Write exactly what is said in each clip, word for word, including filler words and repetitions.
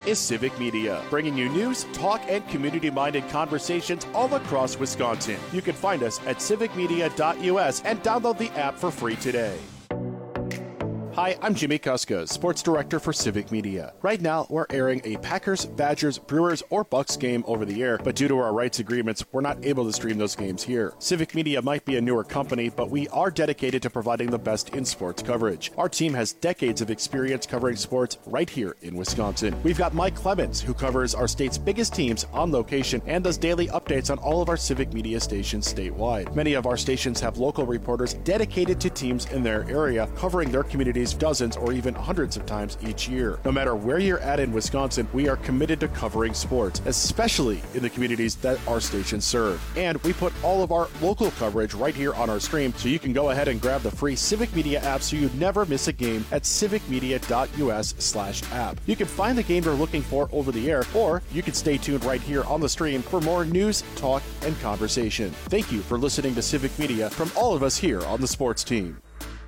is Civic Media, bringing you news, talk, and community-minded conversations all across Wisconsin. You can find us at civic media dot U S and download the app for free today. Hi, I'm Jimmy Kuska, Sports Director for Civic Media. Right now, we're airing a Packers, Badgers, Brewers, or Bucks game over the air, but due to our rights agreements, we're not able to stream those games here. Civic Media might be a newer company, but we are dedicated to providing the best in sports coverage. Our team has decades of experience covering sports right here in Wisconsin. We've got Mike Clemens, who covers our state's biggest teams on location and does daily updates on all of our Civic Media stations statewide. Many of our stations have local reporters dedicated to teams in their area, covering their communities dozens or even hundreds of times each year. No matter where you're at in Wisconsin, we are committed to covering sports, especially in the communities that our stations serve. And we put all of our local coverage right here on our stream, so you can go ahead and grab the free Civic Media app so you never miss a game at civic media dot U S slash app. You can find the game you're looking for over the air, or you can stay tuned right here on the stream for more news, talk, and conversation. Thank you for listening to Civic Media from all of us here on the sports team.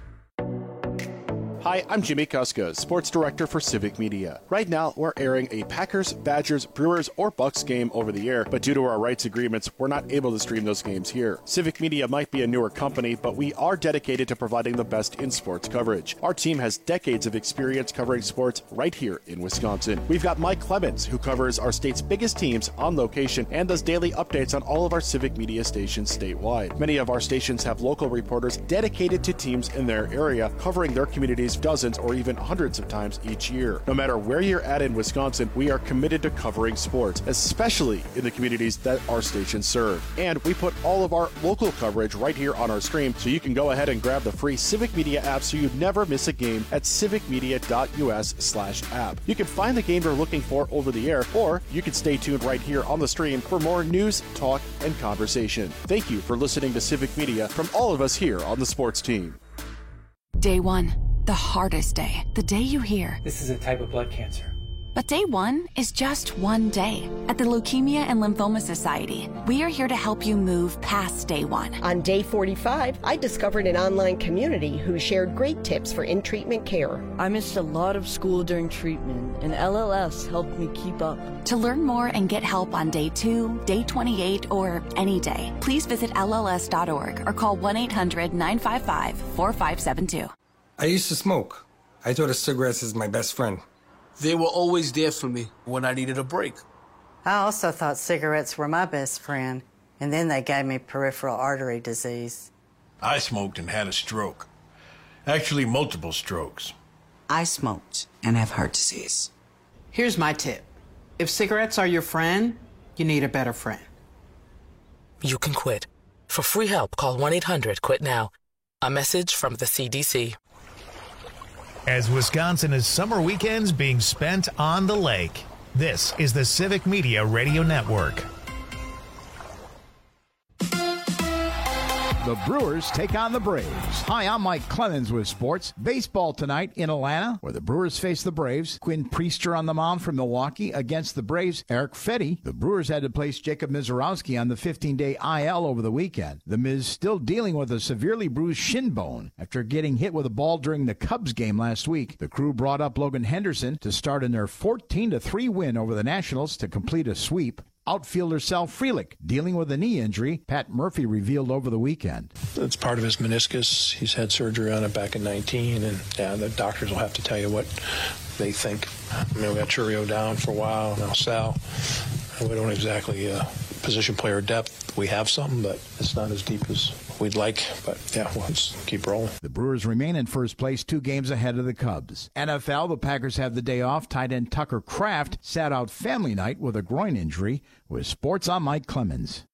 Hi, I'm Jimmy Kuska, Sports Director for Civic Media. Right now, we're airing a Packers, Badgers, Brewers, or Bucks game over the air, but due to our rights agreements, we're not able to stream those games here. Civic Media might be a newer company, but we are dedicated to providing the best in sports coverage. Our team has decades of experience covering sports right here in Wisconsin. We've got Mike Clemens, who covers our state's biggest teams on location and does daily updates on all of our Civic Media stations statewide. Many of our stations have local reporters dedicated to teams in their area, covering their communities dozens or even hundreds of times each year. No matter where you're at in Wisconsin, we are committed to covering sports, especially in the communities that our stations serve. And we put all of our local coverage right here on our stream, so you can go ahead and grab the free Civic Media app so you never miss a game at civic media dot U S slash app. You can find the game you're looking for over the air, or you can stay tuned right here on the stream for more news, talk, and conversation. Thank you for listening to Civic Media from all of us here on the sports team. Day one. The hardest day, the day you hear, "This is a type of blood cancer." But day one is just one day. At the Leukemia and Lymphoma Society, we are here to help you move past day one. On day forty-five, I discovered an online community who shared great tips for in-treatment care. I missed a lot of school during treatment, and L L S helped me keep up. To learn more and get help on day two, day twenty-eight, or any day, please visit L L S dot org or call one eight hundred nine five five four five seven two. I used to smoke. I thought of cigarettes as my best friend. They were always there for me when I needed a break. I also thought cigarettes were my best friend, and then they gave me peripheral artery disease. I smoked and had a stroke. Actually, multiple strokes. I smoked and have heart disease. Here's my tip. If cigarettes are your friend, you need a better friend. You can quit. For free help, call one eight hundred quit now. A message from the C D C. As Wisconsin is summer weekends being spent on the lake, this is the Civic Media Radio Network. The Brewers take on the Braves. Hi, I'm Mike Clemens with sports. Baseball tonight in Atlanta, where the Brewers face the Braves. Quinn Priester on the mound for Milwaukee against the Braves. Eric Fetty. The Brewers had to place Jacob Mizorowski on the fifteen-day I L over the weekend. The Miz still dealing with a severely bruised shin bone after getting hit with a ball during the Cubs game last week. The crew brought up Logan Henderson to start in their fourteen to three win over the Nationals to complete a sweep. Outfielder Sal Frelick dealing with a knee injury, Pat Murphy revealed over the weekend. It's part of his meniscus. He's had surgery on it back in nineteen, and yeah, the doctors will have to tell you what they think. I mean, we got Churio down for a while, now Sal. We don't exactly uh, position player depth. We have some, but it's not as deep as we'd like. But yeah, we'll just keep rolling. The Brewers remain in first place, two games ahead of the Cubs. N F L, the Packers have the day off. Tight end Tucker Kraft sat out family night with a groin injury. With sports, I'm Mike Clemens.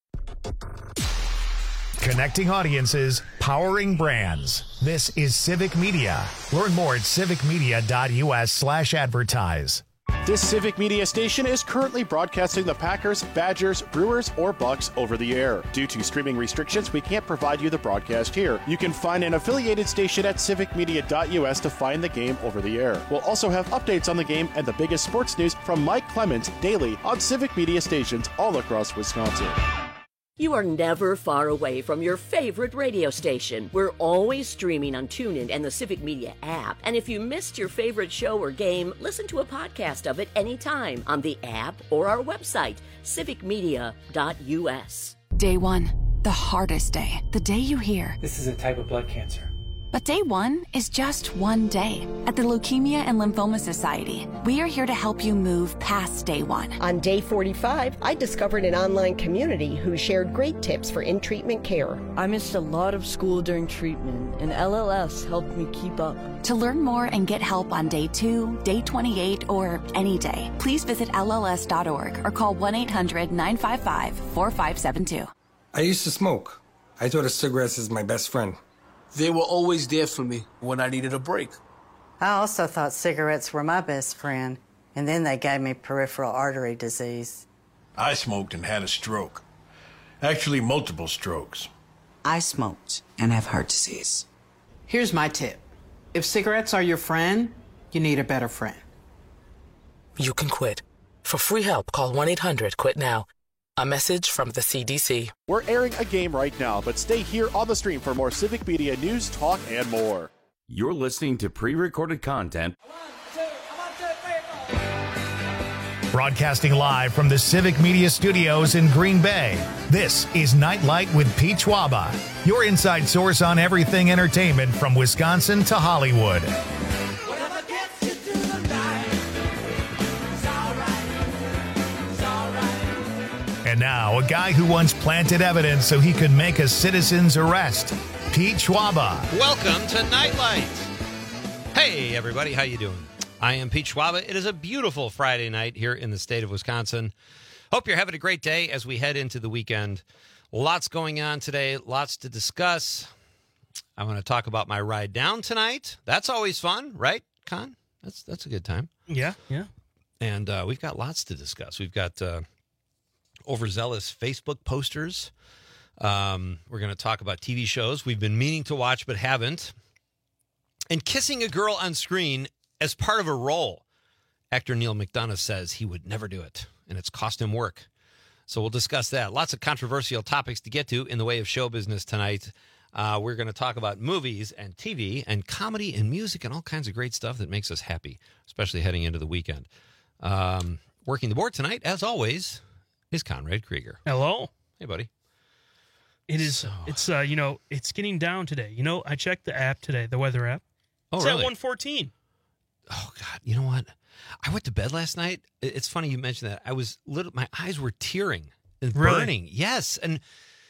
Connecting audiences, powering brands. This is Civic Media. Learn more at civic media dot U S slash advertise. This Civic Media station is currently broadcasting the Packers, Badgers, Brewers, or Bucks over the air. Due to streaming restrictions, we can't provide you the broadcast here. You can find an affiliated station at civic media dot U S to find the game over the air. We'll also have updates on the game and the biggest sports news from Mike Clemens daily on Civic Media stations all across Wisconsin. You are never far away from your favorite radio station. We're always streaming on TuneIn and the Civic Media app. And if you missed your favorite show or game, listen to a podcast of it anytime on the app or our website, civic media dot u s. Day one, the hardest day. The day you hear, "This is a type of blood cancer." But day one is just one day. At the Leukemia and Lymphoma Society, we are here to help you move past day one. On day forty-five, I discovered an online community who shared great tips for in-treatment care. I missed a lot of school during treatment, and L L S helped me keep up. To learn more and get help on day two, day twenty-eight, or any day, please visit L L S dot org or call one eight hundred nine five five four five seven two. I used to smoke. I thought of cigarettes as my best friend. They were always there for me when I needed a break. I also thought cigarettes were my best friend, and then they gave me peripheral artery disease. I smoked and had a stroke. Actually, multiple strokes. I smoked and have heart disease. Here's my tip. If cigarettes are your friend, you need a better friend. You can quit. For free help, call one eight hundred quit now. A message from the C D C. We're airing a game right now, but stay here on the stream for more Civic Media news, talk, and more. You're listening to pre-recorded content. Broadcasting live from the Civic Media Studios in Green Bay, this is Nightlight with Pete Schwaba, your inside source on everything entertainment from Wisconsin to Hollywood. And now, a guy who once planted evidence so he could make a citizen's arrest, Pete Schwaba. Welcome to Nightlight. Hey, everybody, how you doing? I am Pete Schwaba. It is a beautiful Friday night here in the state of Wisconsin. Hope you're having a great day as we head into the weekend. Lots going on today, lots to discuss. I want to talk about my ride down tonight. That's always fun, right, Con? That's that's a good time. Yeah, yeah. And uh, we've got lots to discuss. We've got uh, overzealous Facebook posters. Um, we're going to talk about T V shows we've been meaning to watch but haven't. And kissing a girl on screen as part of a role. Actor Neil McDonough says he would never do it, and it's cost him work. So we'll discuss that. Lots of controversial topics to get to in the way of show business tonight. Uh, we're going to talk about movies and T V and comedy and music and all kinds of great stuff that makes us happy, especially heading into the weekend. Um, working the board tonight, as always, is Conrad Krieger. Hello. Hey, buddy. It is, So- it's, uh, you know, it's getting down today. You know, I checked the app today, the weather app. Oh, it's really? at one fourteen. Oh, God. You know what? I went to bed last night. It- It's funny you mentioned that. I was little, my eyes were tearing and Really? burning. Yes. And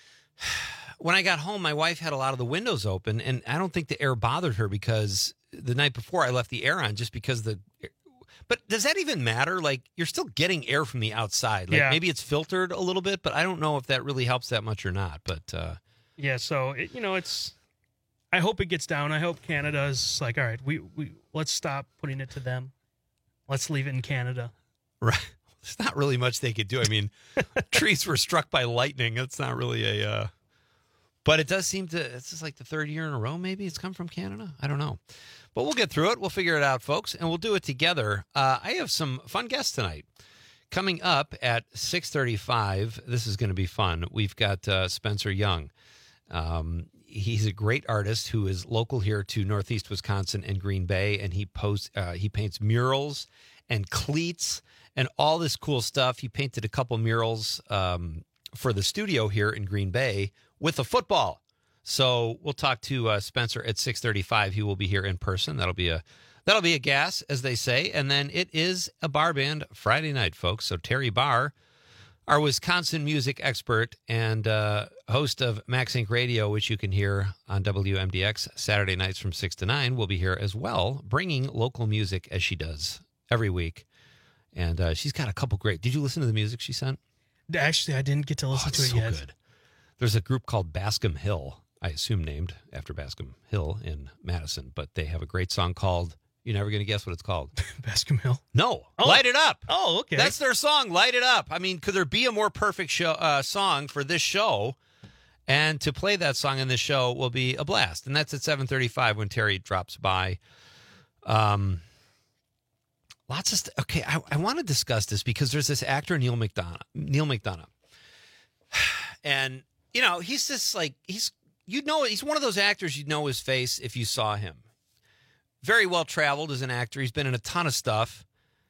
when I got home, my wife had a lot of the windows open, and I don't think the air bothered her because the night before I left the air on just because the. But does that even matter? Like, you're still getting air from the outside. Like, Yeah. maybe it's filtered a little bit, but I don't know if that really helps that much or not. But uh, Yeah, so, it, you know, it's, I hope it gets down. I hope Canada's like, all right, we, we let's stop putting it to them. Let's leave it in Canada. right, there's not really much they could do. I mean, trees were struck by lightning. That's not really a. Uh, but it does seem to. This is like the third year in a row. Maybe it's come from Canada. I don't know. But we'll get through it. We'll figure it out, folks, and we'll do it together. Uh, I have some fun guests tonight. Coming up at six thirty-five, this is going to be fun. We've got uh, Spencer Young. Um, he's a great artist who is local here to Northeast Wisconsin and Green Bay, and he posts, uh, he paints murals and cleats and all this cool stuff. He painted a couple murals um, for the studio here in Green Bay with a football. So we'll talk to uh, Spencer at six thirty-five. He will be here in person. That'll be a that'll be a gas, as they say. And then it is a bar band Friday night, folks. So Terry Barr, our Wisconsin music expert and uh, host of Max Inc Radio, which you can hear on W M D X Saturday nights from six to nine, will be here as well, bringing local music as she does every week. And uh, she's got a couple great. Did you listen to the music she sent? Actually, I didn't get to listen Oh, to it's it so yet. good. There's a group called Bascom Hill, I assume named after Bascom Hill in Madison, but they have a great song called, you're never going to guess what it's called. Bascom Hill? No, Oh. Light It Up. Oh, okay. That's their song, Light It Up. I mean, could there be a more perfect show uh, song for this show? And to play that song in this show will be a blast. And that's at seven thirty-five when Terry drops by. Um, lots of st- okay. I, I want to discuss this because there's this actor Neil McDonough. Neil McDonough, and you know, he's just like he's you'd know he's one of those actors you'd know his face if you saw him. Very well traveled as an actor. He's been in a ton of stuff.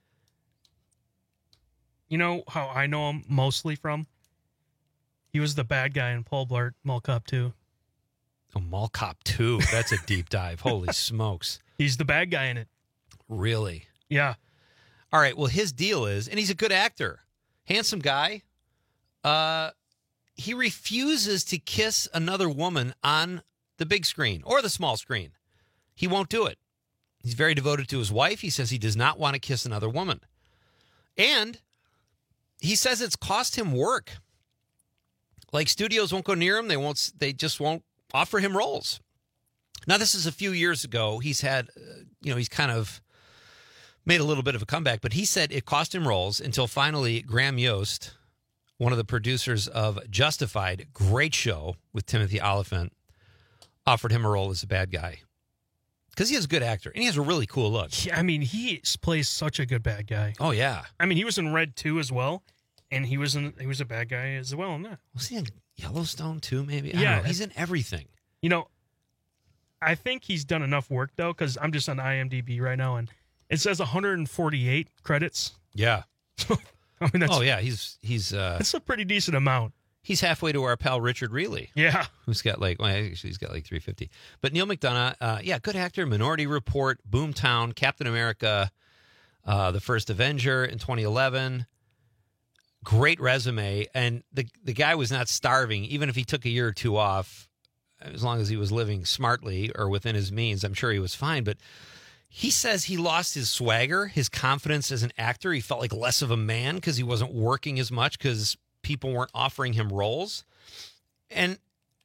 You know how I know him mostly from? He was the bad guy in Paul Blart Mall Cop two. Oh, Mall Cop two. That's a deep dive. Holy smokes. He's the bad guy in it. Really? Yeah. All right. Well, his deal is, and he's a good actor, handsome guy. Uh, he refuses to kiss another woman on the big screen or the small screen. He won't do it. He's very devoted to his wife. He says he does not want to kiss another woman. And he says it's cost him work. Like, studios won't go near him. They won't. They just won't offer him roles. Now, this is a few years ago. He's had, uh, you know, he's kind of made a little bit of a comeback, but he said it cost him roles until finally Graham Yost, one of the producers of Justified, great show with Timothy Olyphant, offered him a role as a bad guy. Because he is a good actor, and he has a really cool look. Yeah, I mean, he plays such a good bad guy. Oh, yeah. I mean, he was in Red two as well, and he was in, he was a bad guy as well in that. Was he in Yellowstone too, maybe? I Yeah. don't know. He's in everything. You know, I think he's done enough work, though, because I'm just on IMDb right now, and it says one hundred forty-eight credits. Yeah. I mean, that's, oh, yeah, he's... he's. Uh, that's a pretty decent amount. He's halfway to our pal Richard Reilly. Yeah. Who's got like, well, actually, he's got like three fifty. But Neil McDonough, uh, yeah, good actor. Minority Report, Boomtown, Captain America, uh, The First Avenger in twenty eleven. Great resume. And the, the guy was not starving, even if he took a year or two off, as long as he was living smartly or within his means, I'm sure he was fine. But he says he lost his swagger, his confidence as an actor. He felt like less of a man because he wasn't working as much because people weren't offering him roles. And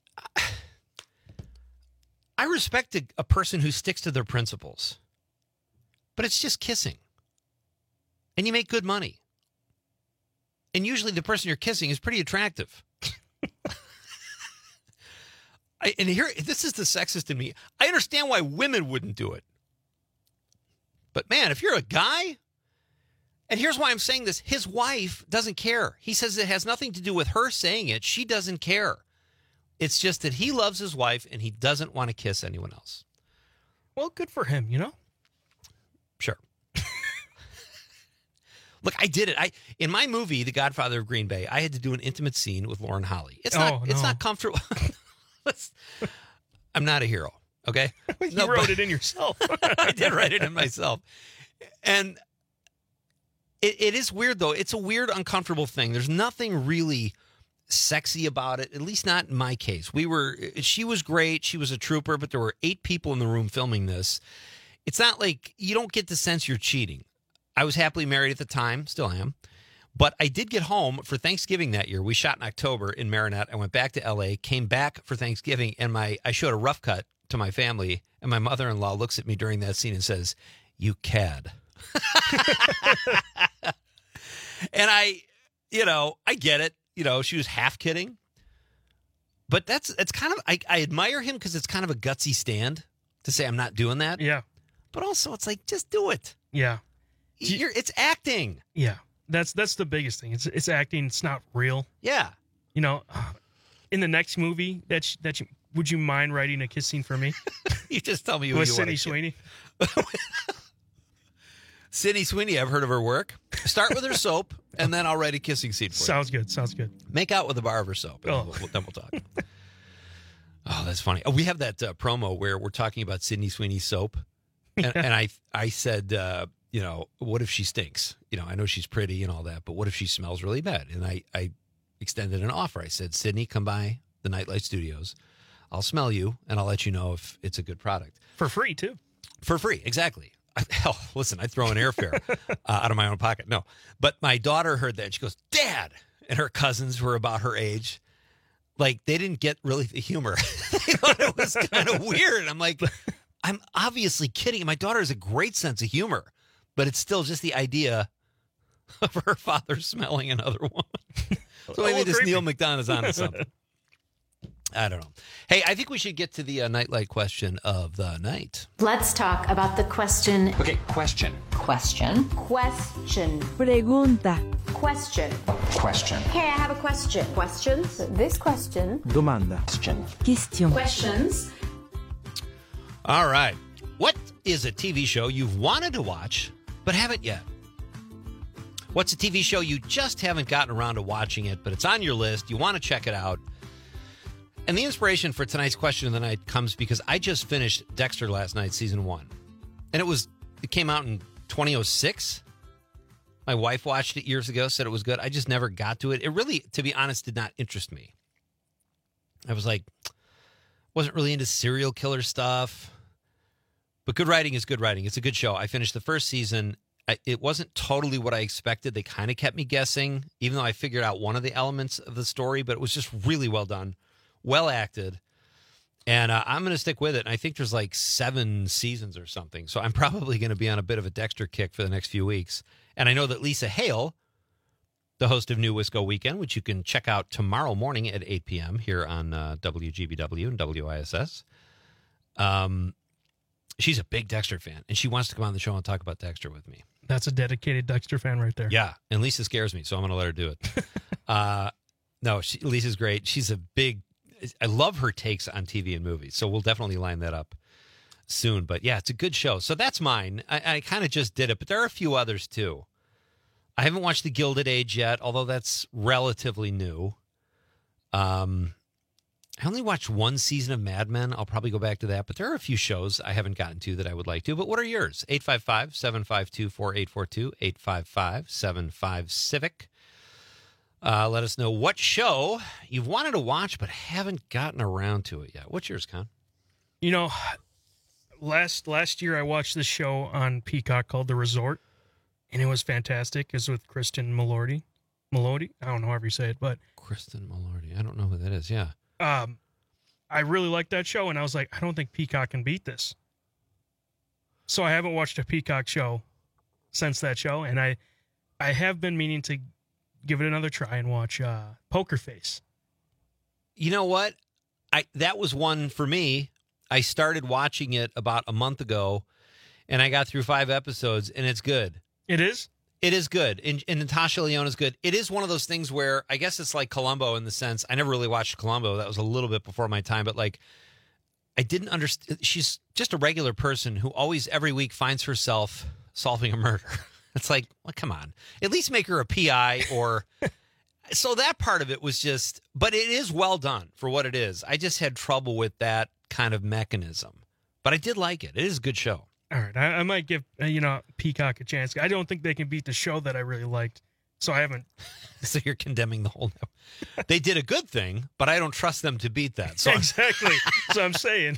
I respect a, a person who sticks to their principles. But it's just kissing. And you make good money. And usually the person you're kissing is pretty attractive. I, and here, this is the sexist in me. I understand why women wouldn't do it. But man, if you're a guy... And here's why I'm saying this. His wife doesn't care. He says it has nothing to do with her saying it. She doesn't care. It's just that he loves his wife and he doesn't want to kiss anyone else. Well, good for him, you know? Sure. Look, I did it. I in my movie, The Godfather of Green Bay, I had to do an intimate scene with Lauren Holly. It's not. Oh, no. It's not comfortable. I'm not a hero. Okay. You No, wrote but- it in yourself. I did write it in myself, and it, it is weird though. It's a weird, uncomfortable thing. There's nothing really sexy about it. At least not in my case. We were. She was great. She was a trooper, but there were eight people in the room filming this. It's not like you don't get the sense you're cheating. I was happily married at the time, still am. But I did get home for Thanksgiving that year. We shot in October in Marinette. I went back to L A, came back for Thanksgiving, and my I showed a rough cut to my family, and my mother-in-law looks at me during that scene and says, "You cad." And I, you know, I get it. You know, she was half kidding. But that's it's kind of, I, I admire him because it's kind of a gutsy stand to say I'm not doing that. Yeah. But also it's like, just do it. Yeah. You're, it's acting. Yeah. That's that's the biggest thing. It's it's acting. It's not real. Yeah. You know, in the next movie, that sh- that you, would you mind writing a kiss scene for me? You just tell me who With you Sydney want to Sweeney. Sydney Sweeney, I've heard of her work. Start with her soap, and then I'll write a kissing scene for Sounds good. Sounds good. you. Make out with a bar of her soap, and Oh. we'll, then we'll talk. Oh, that's funny. Oh, we have that uh, promo where we're talking about Sydney Sweeney's soap, and, and I I said, uh, you know, what if she stinks? You know, I know she's pretty and all that, but what if she smells really bad? And I, I extended an offer. I said, Sydney, come by the Nightlight Studios. I'll smell you, and I'll let you know if it's a good product. For free, too. For free, exactly. I, hell, listen, I'd throw an airfare uh, out of my own pocket. No. But my daughter heard that. She goes, Dad! And her cousins were about her age. Like, they didn't get really the humor. They thought it was kind of weird. And I'm like, I'm obviously kidding. My daughter has a great sense of humor. But it's still just the idea of her father smelling another woman. So maybe Oh, this creepy. Neil McDonough's onto something. I don't know. Hey, I think we should get to the uh, Nightlight question of the night. Let's talk about the question. Okay, question. Question. Question. Pregunta. Question. Question. Hey, I have a question. Questions? This question. Domanda. Question. Question. Questions. All right. What is a T V show you've wanted to watch but haven't yet? What's a T V show you just haven't gotten around to watching it, but it's on your list, you want to check it out? And the inspiration for tonight's question of the night comes because I just finished Dexter last night, season one. And it was it came out in twenty oh six. My wife watched it years ago, said it was good. I just never got to it. It really, to be honest, did not interest me. I was like, wasn't really into serial killer stuff. But good writing is good writing. It's a good show. I finished the first season. I, it wasn't totally what I expected. They kind of kept me guessing, even though I figured out one of the elements of the story. But it was just really well done, well acted. And uh, I'm going to stick with it. And I think there's like seven seasons or something. So I'm probably going to be on a bit of a Dexter kick for the next few weeks. And I know that Lisa Hale, the host of New Wisco Weekend, which you can check out tomorrow morning at eight p.m. here on uh, W G B W and W I S S, um, she's a big Dexter fan. And she wants to come on the show and talk about Dexter with me. That's a dedicated Dexter fan right there. Yeah. And Lisa scares me, so I'm going to let her do it. uh, no, she, Lisa's great. She's a big... I love her takes on T V and movies, so we'll definitely line that up soon. But yeah, it's a good show. So that's mine. I, I kind of just did it, but there are a few others too. I haven't watched The Gilded Age yet, although that's relatively new. Um, I only watched one season of Mad Men. I'll probably go back to that, but there are a few shows I haven't gotten to that I would like to. But what are yours? eight five five, seven five two, four eight four two, eight five five, seven five, Civic. Uh, let us know what show you've wanted to watch but haven't gotten around to it yet. What's yours, Con? You know, last last year I watched this show on Peacock called The Resort, and it was fantastic. It's with Kristen Milotti. Milotti? I don't know however you say it, but... Kristen Milotti. I don't know who that is, yeah. Um, I really liked that show, and I was like, I don't think Peacock can beat this. So I haven't watched a Peacock show since that show, and I, I have been meaning to give it another try and watch uh, Poker Face. You know what? I that was one for me. I started watching it about a month ago, and I got through five episodes, and it's good. It is? It is good. And, and Natasha Lyonne is good. It is one of those things where I guess it's like Columbo in the sense, I never really watched Columbo. That was a little bit before my time, but like, I didn't understand. She's just a regular person who always, every week, finds herself solving a murder. It's like, well, come on. At least make her a P I or... So that part of it was just... But it is well done for what it is. I just had trouble with that kind of mechanism. But I did like it. It is a good show. All right. I, I might give, uh, you know, Peacock a chance. I don't think they can beat the show that I really liked. So I haven't... So you're condemning the whole... They did a good thing, but I don't trust them to beat that. So exactly. So I'm saying...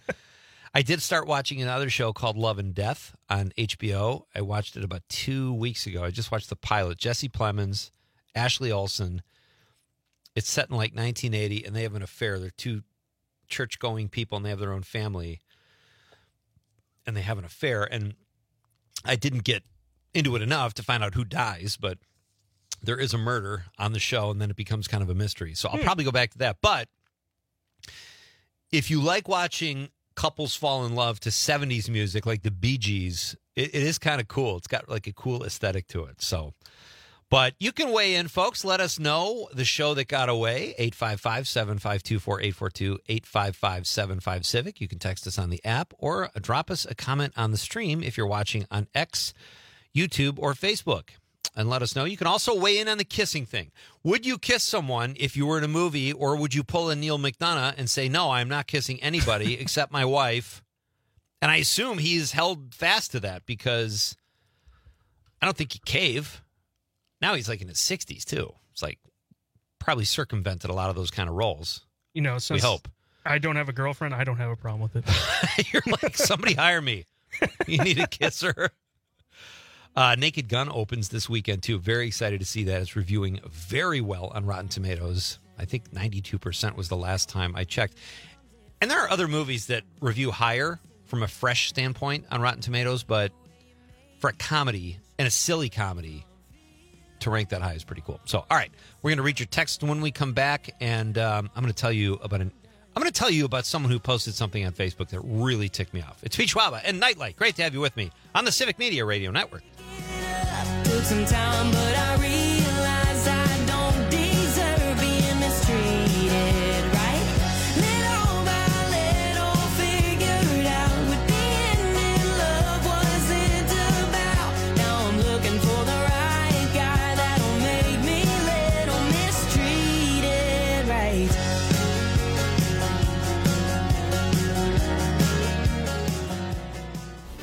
I did start watching another show called Love and Death on H B O. I watched it about two weeks ago. I just watched the pilot. Jesse Plemons, Ashley Olsen. It's set in like nineteen eighty, and they have an affair. They're two church-going people, and they have their own family, and they have an affair. And I didn't get into it enough to find out who dies, but there is a murder on the show, and then it becomes kind of a mystery. So I'll hmm. probably go back to that. But if you like watching couples fall in love to seventies music like the Bee Gees, it, it is kind of cool. It's got like a cool aesthetic to it. So, but you can weigh in, folks. Let us know the show that got away. eight five five, seven five two, four eight four two, eight five five, seven five, Civic. You can text us on the app or drop us a comment on the stream if you're watching on X, YouTube, or Facebook. And let us know. You can also weigh in on the kissing thing. Would you kiss someone if you were in a movie, or would you pull a Neil McDonough and say, no, I'm not kissing anybody except my wife? And I assume he's held fast to that because I don't think he cave. Now he's like in his sixties, too. It's like probably circumvented a lot of those kind of roles. You know, since we hope. I don't have a girlfriend, I don't have a problem with it. You're like, somebody hire me. You need a kisser. Uh, Naked Gun opens this weekend, too. Very excited to see that. It's reviewing very well on Rotten Tomatoes. I think ninety-two percent was the last time I checked. And there are other movies that review higher from a fresh standpoint on Rotten Tomatoes, but for a comedy, and a silly comedy, to rank that high is pretty cool. So, all right, we're going to read your text when we come back, and um, I'm going to tell you about an I'm going to tell you about someone who posted something on Facebook that really ticked me off. It's Pete Schwaba and Nightlight. Great to have you with me on the Civic Media Radio Network. Took some time, but I realized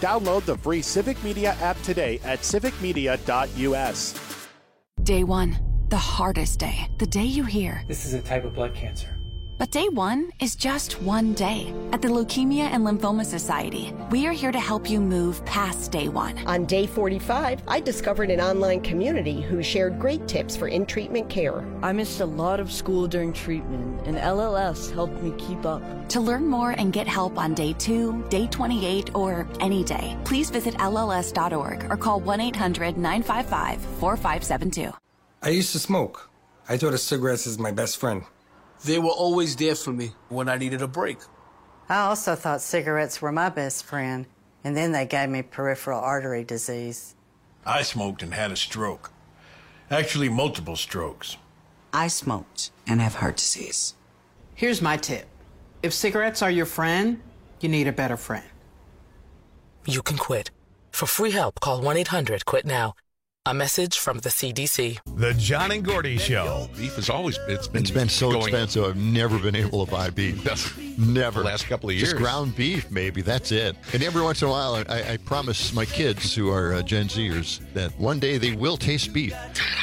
Download the free Civic Media app today at civic media dot u s. Day one, the hardest day. The day you hear, "This is a type of blood cancer." But day one is just one day. At the Leukemia and Lymphoma Society, we are here to help you move past day one. On day forty-five, I discovered an online community who shared great tips for in-treatment care. I missed a lot of school during treatment, and L L S helped me keep up. To learn more and get help on day two, day twenty-eight, or any day, please visit L L S dot org or call one eight hundred nine five five four five seven two. I used to smoke. I thought of cigarettes as my best friend. They were always there for me when I needed a break. I also thought cigarettes were my best friend, and then they gave me peripheral artery disease. I smoked and had a stroke. Actually, multiple strokes. I smoked and have heart disease. Here's my tip. If cigarettes are your friend, you need a better friend. You can quit. For free help, call one eight hundred quit now. A message from the C D C. The John and Gordy Show. Beef has always it's been it's been so going expensive. I've never been able to buy beef. Never. The last couple of years. Just ground beef, maybe. That's it. And every once in a while, I, I promise my kids, who are uh, Gen Zers, that one day they will taste beef.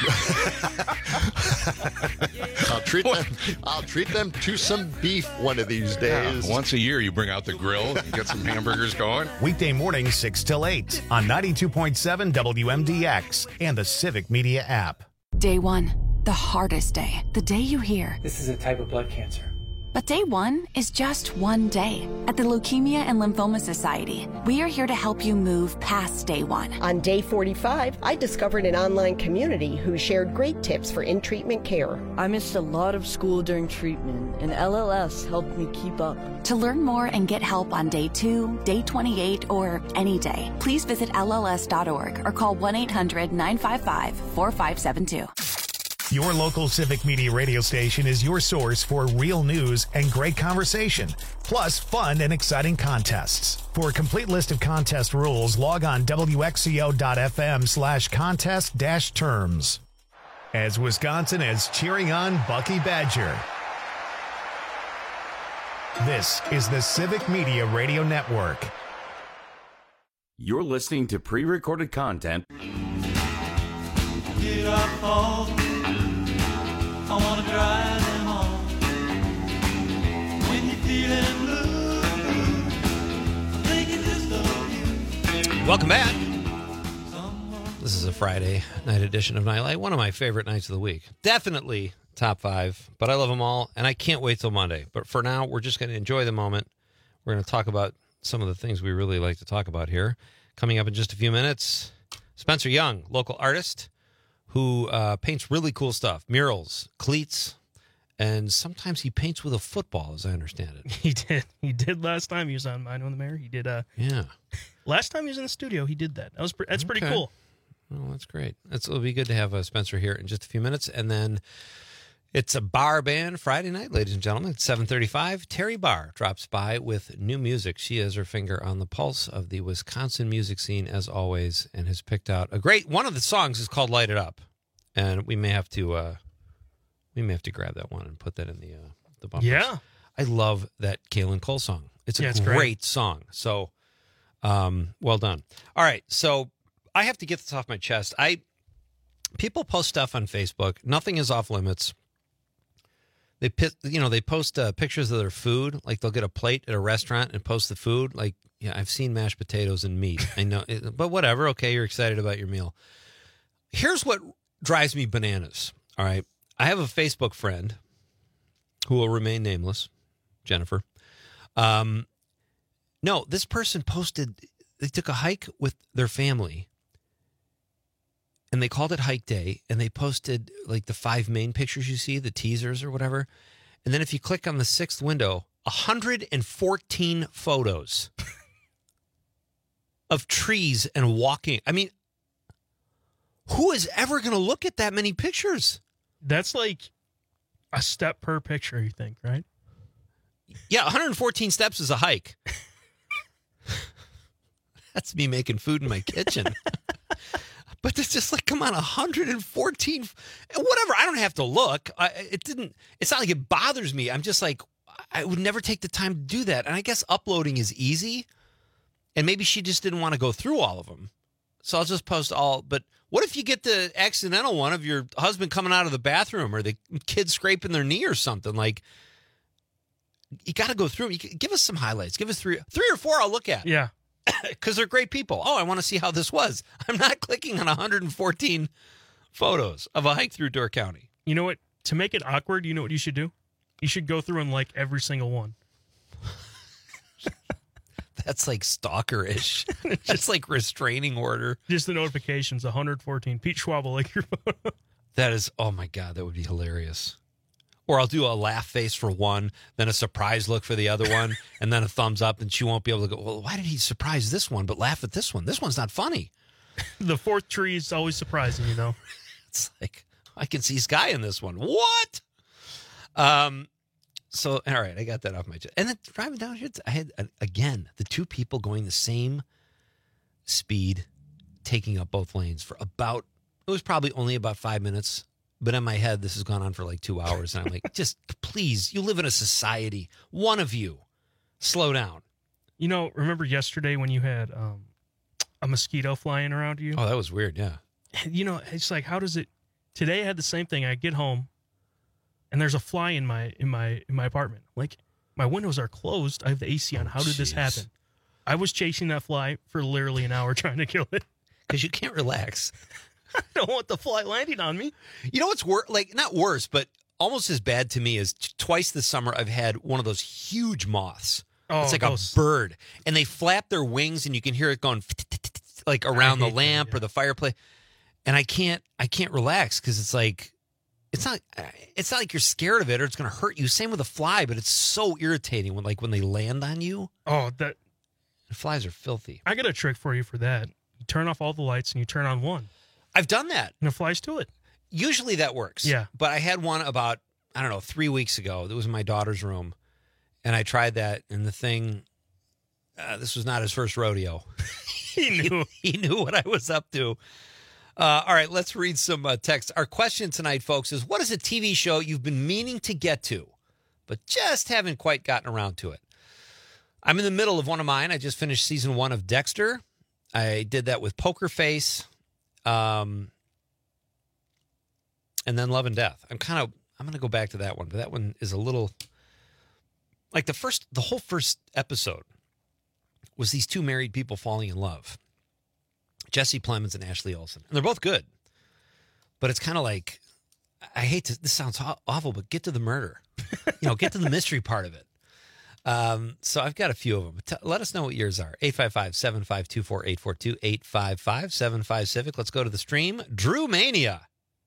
I'll treat them. I'll treat them to some beef one of these days. Yeah, once a year, you bring out the grill and get some hamburgers going. Weekday mornings six till eight on ninety-two point seven W M D X and the Civic Media app. Day one, the hardest day. The day you hear, "This is a type of blood cancer." But day one is just one day. At the Leukemia and Lymphoma Society, we are here to help you move past day one. On day forty-five, I discovered an online community who shared great tips for in-treatment care. I missed a lot of school during treatment, and L L S helped me keep up. To learn more and get help on day two, day twenty-eight, or any day, please visit L L S dot org or call one eight hundred nine five five four five seven two. Your local Civic Media radio station is your source for real news and great conversation, plus fun and exciting contests. For a complete list of contest rules, log on W X C O dot F M slash contest dash terms. As Wisconsin is cheering on Bucky Badger. This is the Civic Media Radio Network. You're listening to pre-recorded content. Get up home. I wanna drive them home. When you're feeling blue, I'm thinking just of you. Welcome back. This is a Friday night edition of Nightlight, one of my favorite nights of the week. Definitely top five, but I love them all, and I can't wait till Monday. But for now, we're just going to enjoy the moment. We're going to talk about some of the things we really like to talk about here. Coming up in just a few minutes, Spencer Young, local artist, who uh, paints really cool stuff, murals, cleats, and sometimes he paints with a football, as I understand it. He did. He did last time he was on Mine on the Mayor. He did. Uh, yeah. Last time he was in the studio, he did that. That was pre- that's pretty Okay. cool. Well, that's great. That's, it'll be good to have uh, Spencer here in just a few minutes, and then it's a bar band Friday night, ladies and gentlemen. It's seven thirty-five. Terry Barr drops by with new music. She has her finger on the pulse of the Wisconsin music scene, as always, and has picked out a great one. Of the songs is called "Light It Up," and we may have to uh, we may have to grab that one and put that in the uh, the bumpers. Yeah, I love that Kaylin Cole song. It's a Yeah, it's great, great. song. So, um, well done. All right, so I have to get this off my chest. I people post stuff on Facebook. Nothing is off limits. They pit, you know, they post uh, pictures of their food. Like they'll get a plate at a restaurant and post the food. Like, yeah, I've seen mashed potatoes and meat. I know, it, but whatever. Okay, you're excited about your meal. Here's what drives me bananas. All right, I have a Facebook friend who will remain nameless, Jennifer. Um, no, this person posted. They took a hike with their family. And they called it Hike Day, and they posted like the five main pictures you see, the teasers or whatever. And then if you click on the sixth window, one hundred fourteen photos of trees and walking. I mean, who is ever going to look at that many pictures? That's like a step per picture, you think, right? Yeah, one hundred fourteen steps is a hike. That's me making food in my kitchen. But it's just like, come on, one hundred fourteen, whatever. I don't have to look. I, it didn't, it's not like it bothers me. I'm just like, I would never take the time to do that. And I guess uploading is easy. And maybe she just didn't want to go through all of them. So I'll just post all. But what if you get the accidental one of your husband coming out of the bathroom or the kid scraping their knee or something? Like, you got to go through them. You can, give us some highlights. Give us three, three or four I'll look at. Yeah. Because they're great people. Oh, I want to see how this was. I'm not clicking on one hundred fourteen photos of a hike through Door County. You know what? To make it awkward, you know what you should do? You should go through and like every single one. That's like stalker-ish. Just like restraining order. Just the notifications, one hundred fourteen. Pete Schwab will like your photo. That is, oh my God, that would be hilarious. Or I'll do a laugh face for one, then a surprise look for the other one, and then a thumbs up, and she won't be able to go, well, why did he surprise this one but laugh at this one? This one's not funny. The fourth tree is always surprising, you know? It's like, I can see Sky in this one. What? Um... So, all right, I got that off my chest. And then driving down here, I had, again, the two people going the same speed, taking up both lanes for about, it was probably only about five minutes. But in my head, this has gone on for like two hours. And I'm like, just please, you live in a society. One of you, slow down. You know, remember yesterday when you had um, a mosquito flying around you? Oh, that was weird, yeah. You know, it's like, how does it, today I had the same thing. I get home. And there's a fly in my in my in my apartment. Like, my windows are closed. I have the A C on. How did this happen? I was chasing that fly for literally an hour trying to kill it. Because you can't relax. I don't want the fly landing on me. You know what's worse? Like, not worse, but almost as bad to me is t- twice this summer I've had one of those huge moths. Oh, it's like those. a bird. And they flap their wings and you can hear it going like around the lamp or the fireplace. And I can't I can't relax because it's like, It's not. It's not like you're scared of it or it's going to hurt you. Same with a fly, but it's so irritating when, like, when they land on you. Oh, that the flies are filthy. I got a trick for you for that. You turn off all the lights and you turn on one. I've done that. And it flies to it. Usually that works. Yeah. But I had one about I don't know three weeks ago. That was in my daughter's room, and I tried that, and the thing. Uh, this was not his first rodeo. He knew. he, he knew what I was up to. Uh, all right, let's read some uh, text. Our question tonight, folks, is what is a T V show you've been meaning to get to, but just haven't quite gotten around to it? I'm in the middle of one of mine. I just finished season one of Dexter. I did that with Poker Face, um, and then Love and Death. I'm kind of I'm going to go back to that one, but that one is a little like the first. The whole first episode was these two married people falling in love. Jesse Plemons and Ashley Olsen. And they're both good. But it's kind of like, I hate to, this sounds awful, but get to the murder. You know, get to the mystery part of it. Um, so I've got a few of them. T- let us know what yours are. eight five five, seven five two, four eight four two, eight five five, seven five Civic. Let's go to the stream. Drew Mania.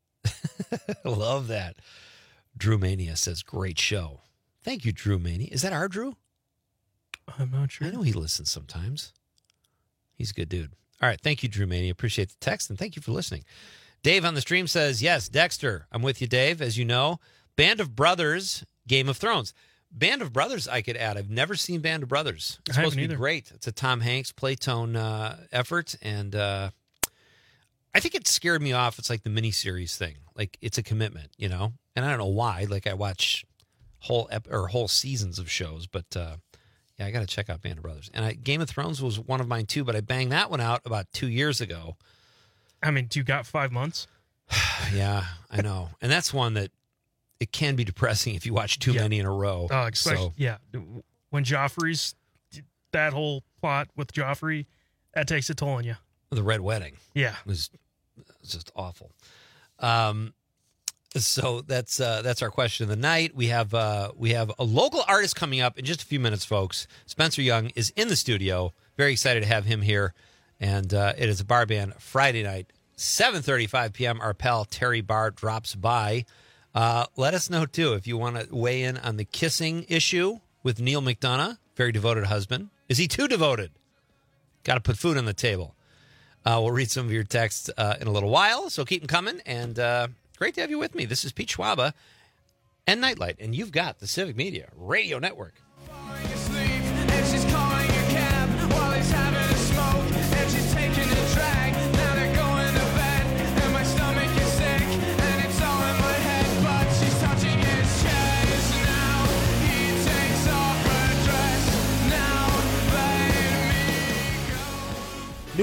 Love that. Drew Mania says, great show. Thank you, Drew Mania. Is that our Drew? I'm not sure. I know he listens sometimes. He's a good dude. All right. Thank you, Drew Mania. Appreciate the text, and thank you for listening. Dave on the stream says, yes, Dexter. I'm with you, Dave. As you know, Band of Brothers, Game of Thrones. Band of Brothers, I could add. I've never seen Band of Brothers. It's I supposed to be either. great. It's a Tom Hanks Playtone uh, effort, and uh, I think it scared me off. It's like the miniseries thing. Like, it's a commitment, you know? And I don't know why. Like, I watch whole ep- or whole seasons of shows, but... Uh, Yeah, I got to check out Band of Brothers. And I, Game of Thrones was one of mine, too, but I banged that one out about two years ago. I mean, you got five months? Yeah, I know. And that's one that it can be depressing if you watch too Yeah. many in a row. Oh, especially, so, yeah. When Joffrey's, that whole plot with Joffrey, that takes a toll on you. The Red Wedding. Yeah. Was, was just awful. Um, so that's uh, that's our question of the night. We have uh, we have a local artist coming up in just a few minutes, folks. Spencer Young is in the studio. Very excited to have him here. And uh, it is a bar band Friday night, seven thirty-five p.m. Our pal Terry Barr drops by. Uh, let us know, too, if you want to weigh in on the kissing issue with Neil McDonough, very devoted husband. Is he too devoted? Got to put food on the table. Uh, we'll read some of your texts uh, in a little while, so keep them coming. And uh, great to have you with me. This is Pete Schwaba and Nightlight, and you've got the Civic Media Radio Network.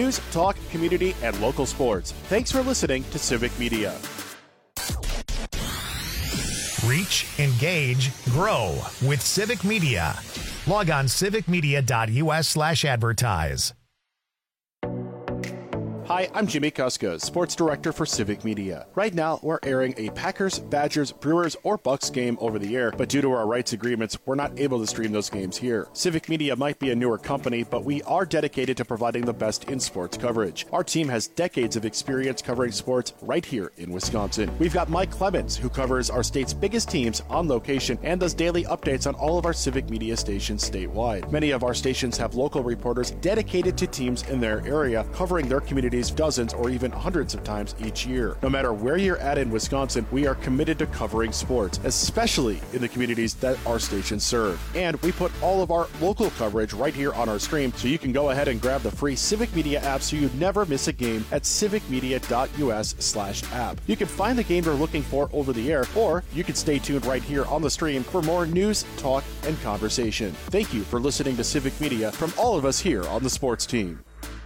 news, talk, community, and local sports. Thanks for listening to Civic Media. Reach, engage, grow with Civic Media. Log on civicmedia.us slash advertise. Hi, I'm Jimmy Kuska, Sports Director for Civic Media. Right now, we're airing a Packers, Badgers, Brewers, or Bucks game over the air, but due to our rights agreements, we're not able to stream those games here. Civic Media might be a newer company, but we are dedicated to providing the best in sports coverage. Our team has decades of experience covering sports right here in Wisconsin. We've got Mike Clemens, who covers our state's biggest teams on location and does daily updates on all of our Civic Media stations statewide. Many of our stations have local reporters dedicated to teams in their area, covering their communities dozens or even hundreds of times each year. No matter where you're at in Wisconsin, we are committed to covering sports, especially in the communities that our stations serve. And we put all of our local coverage right here on our stream, so you can go ahead and grab the free Civic Media app so you never miss a game at civicmedia.us slash app. You can find the game you're looking for over the air, or you can stay tuned right here on the stream for more news, talk, and conversation. Thank you for listening to Civic Media from all of us here on the sports team.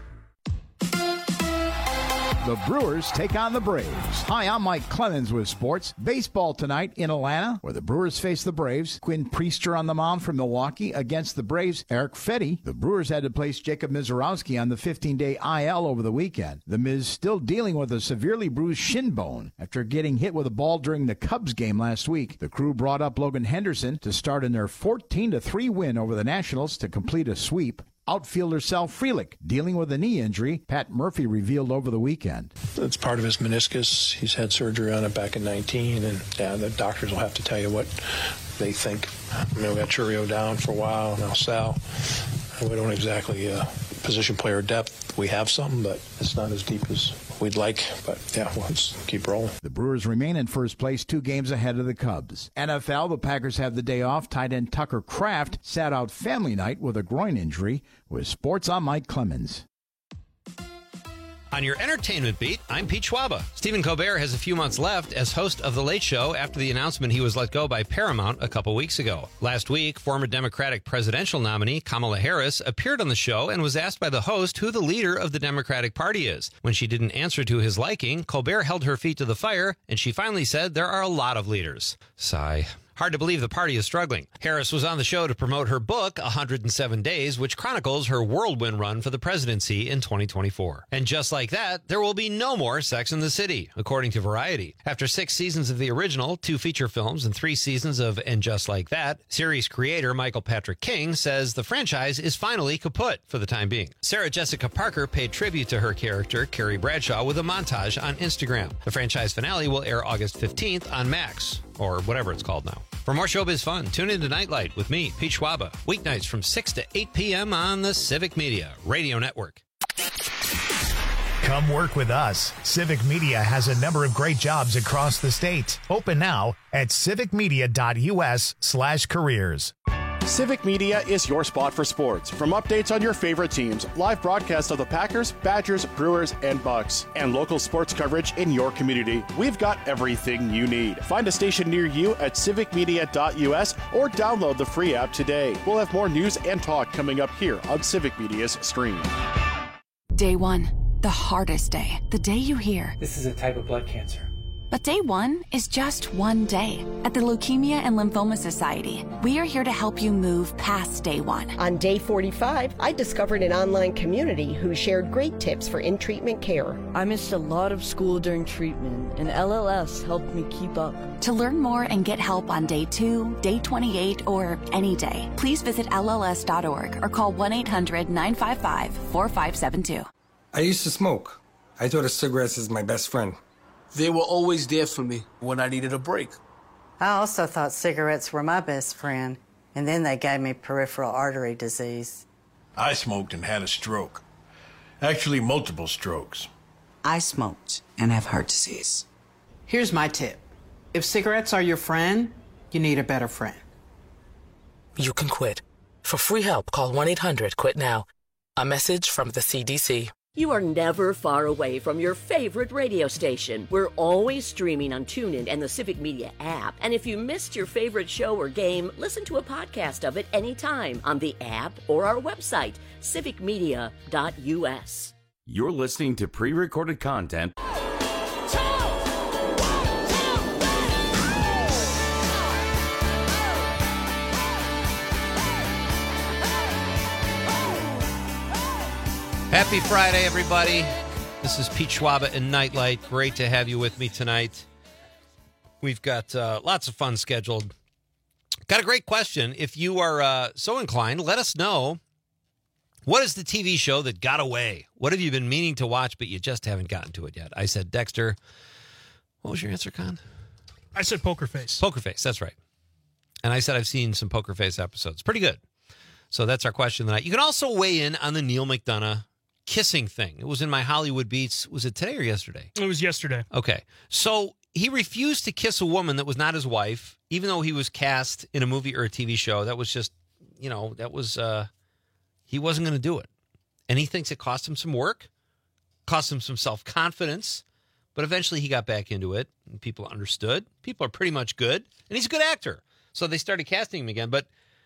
The Brewers take on the Braves. Hi, I'm Mike Clemens with sports. Baseball tonight in Atlanta, where the Brewers face the Braves. Quinn Priester on the mound for Milwaukee against the Braves. Eric Fetty. The Brewers had to place Jacob Mizorowski on the fifteen-day I L over the weekend. The Miz still dealing with a severely bruised shin bone after getting hit with a ball during the Cubs game last week. The crew brought up Logan Henderson to start in their fourteen to three win over the Nationals to complete a sweep. Outfielder Sal Frelick dealing with a knee injury, Pat Murphy revealed over the weekend. It's part of his meniscus. He's had surgery on it back in nineteen, and yeah, the doctors will have to tell you what they think. You know, we got Churio down for a while, now Sal. We don't exactly uh, position player depth. We have some, but it's not as deep as we'd like. But yeah, we'll just keep rolling. The Brewers remain in first place, two games ahead of the Cubs. N F L, the Packers have the day off. Tight end Tucker Kraft sat out family night with a groin injury. With sports, I'm Mike Clemens. On your entertainment beat, I'm Pete Schwaba. Stephen Colbert has a few months left as host of The Late Show after the announcement he was let go by Paramount a couple weeks ago. Last week, former Democratic presidential nominee Kamala Harris appeared on the show and was asked by the host who the leader of the Democratic Party is. When she didn't answer to his liking, Colbert held her feet to the fire, and she finally said there are a lot of leaders. Sigh. Hard to believe the party is struggling. Harris was on the show to promote her book, one hundred seven days, which chronicles her whirlwind run for the presidency in twenty twenty-four. And just like that, there will be no more Sex and the City, according to Variety. After six seasons of the original, two feature films, and three seasons of And Just Like That, series creator Michael Patrick King says the franchise is finally kaput for the time being. Sarah Jessica Parker paid tribute to her character, Carrie Bradshaw, with a montage on Instagram. The franchise finale will air August fifteenth on Max, or whatever it's called now. For more showbiz fun, tune in to Nightlight with me, Pete Schwaba, weeknights from six to eight p.m. on the Civic Media Radio Network. Come work with us. Civic Media has a number of great jobs across the state. Open now at civicmedia.us slash careers. Civic Media is your spot for sports. From updates on your favorite teams, live broadcasts of the Packers, Badgers, Brewers, and Bucks, and local sports coverage in your community, we've got everything you need. Find a station near you at civicmedia.us or download the free app today. We'll have more news and talk coming up here on Civic Media's stream. Day one, the hardest day. The day you hear, This is a type of blood cancer. But day one is just one day. At the Leukemia and Lymphoma Society, we are here to help you move past day one. On day forty-five, I discovered an online community who shared great tips for in-treatment care. I missed a lot of school during treatment, and L L S helped me keep up. To learn more and get help on day two, day twenty-eight, or any day, please visit L L S dot org or call one eight hundred nine five five four five seven two. I used to smoke. I thought of cigarettes as my best friend. They were always there for me when I needed a break. I also thought cigarettes were my best friend, and then they gave me peripheral artery disease. I smoked and had a stroke. Actually, multiple strokes. I smoked and have heart disease. Here's my tip. If cigarettes are your friend, you need a better friend. You can quit. For free help, call one eight hundred quit now. A message from the C D C. You are never far away from your favorite radio station. We're always streaming on TuneIn and the Civic Media app. And if you missed your favorite show or game, listen to a podcast of it anytime on the app or our website, civic media dot U S. You're listening to pre-recorded content. Happy Friday, everybody. This is Pete Schwaba and Nightlight. Great to have you with me tonight. We've got uh, lots of fun scheduled. Got a great question. If you are uh, so inclined, let us know. What is the T V show that got away? What have you been meaning to watch, but you just haven't gotten to it yet? I said Dexter. What was your answer, Con? I said Poker Face. Poker Face, that's right. And I said I've seen some Poker Face episodes. Pretty good. So that's our question tonight. You can also weigh in on the Neil McDonough kissing thing. It was in my Hollywood Beats. Was it today or yesterday? It was yesterday. Okay. So he refused to kiss a woman that was not his wife, even though he was cast in a movie or a T V show. That was just, you know, that was, uh, he wasn't going to do it. And he thinks it cost him some work, cost him some self-confidence, but eventually he got back into it and people understood. People are pretty much good, and he's a good actor. So they started casting him again. But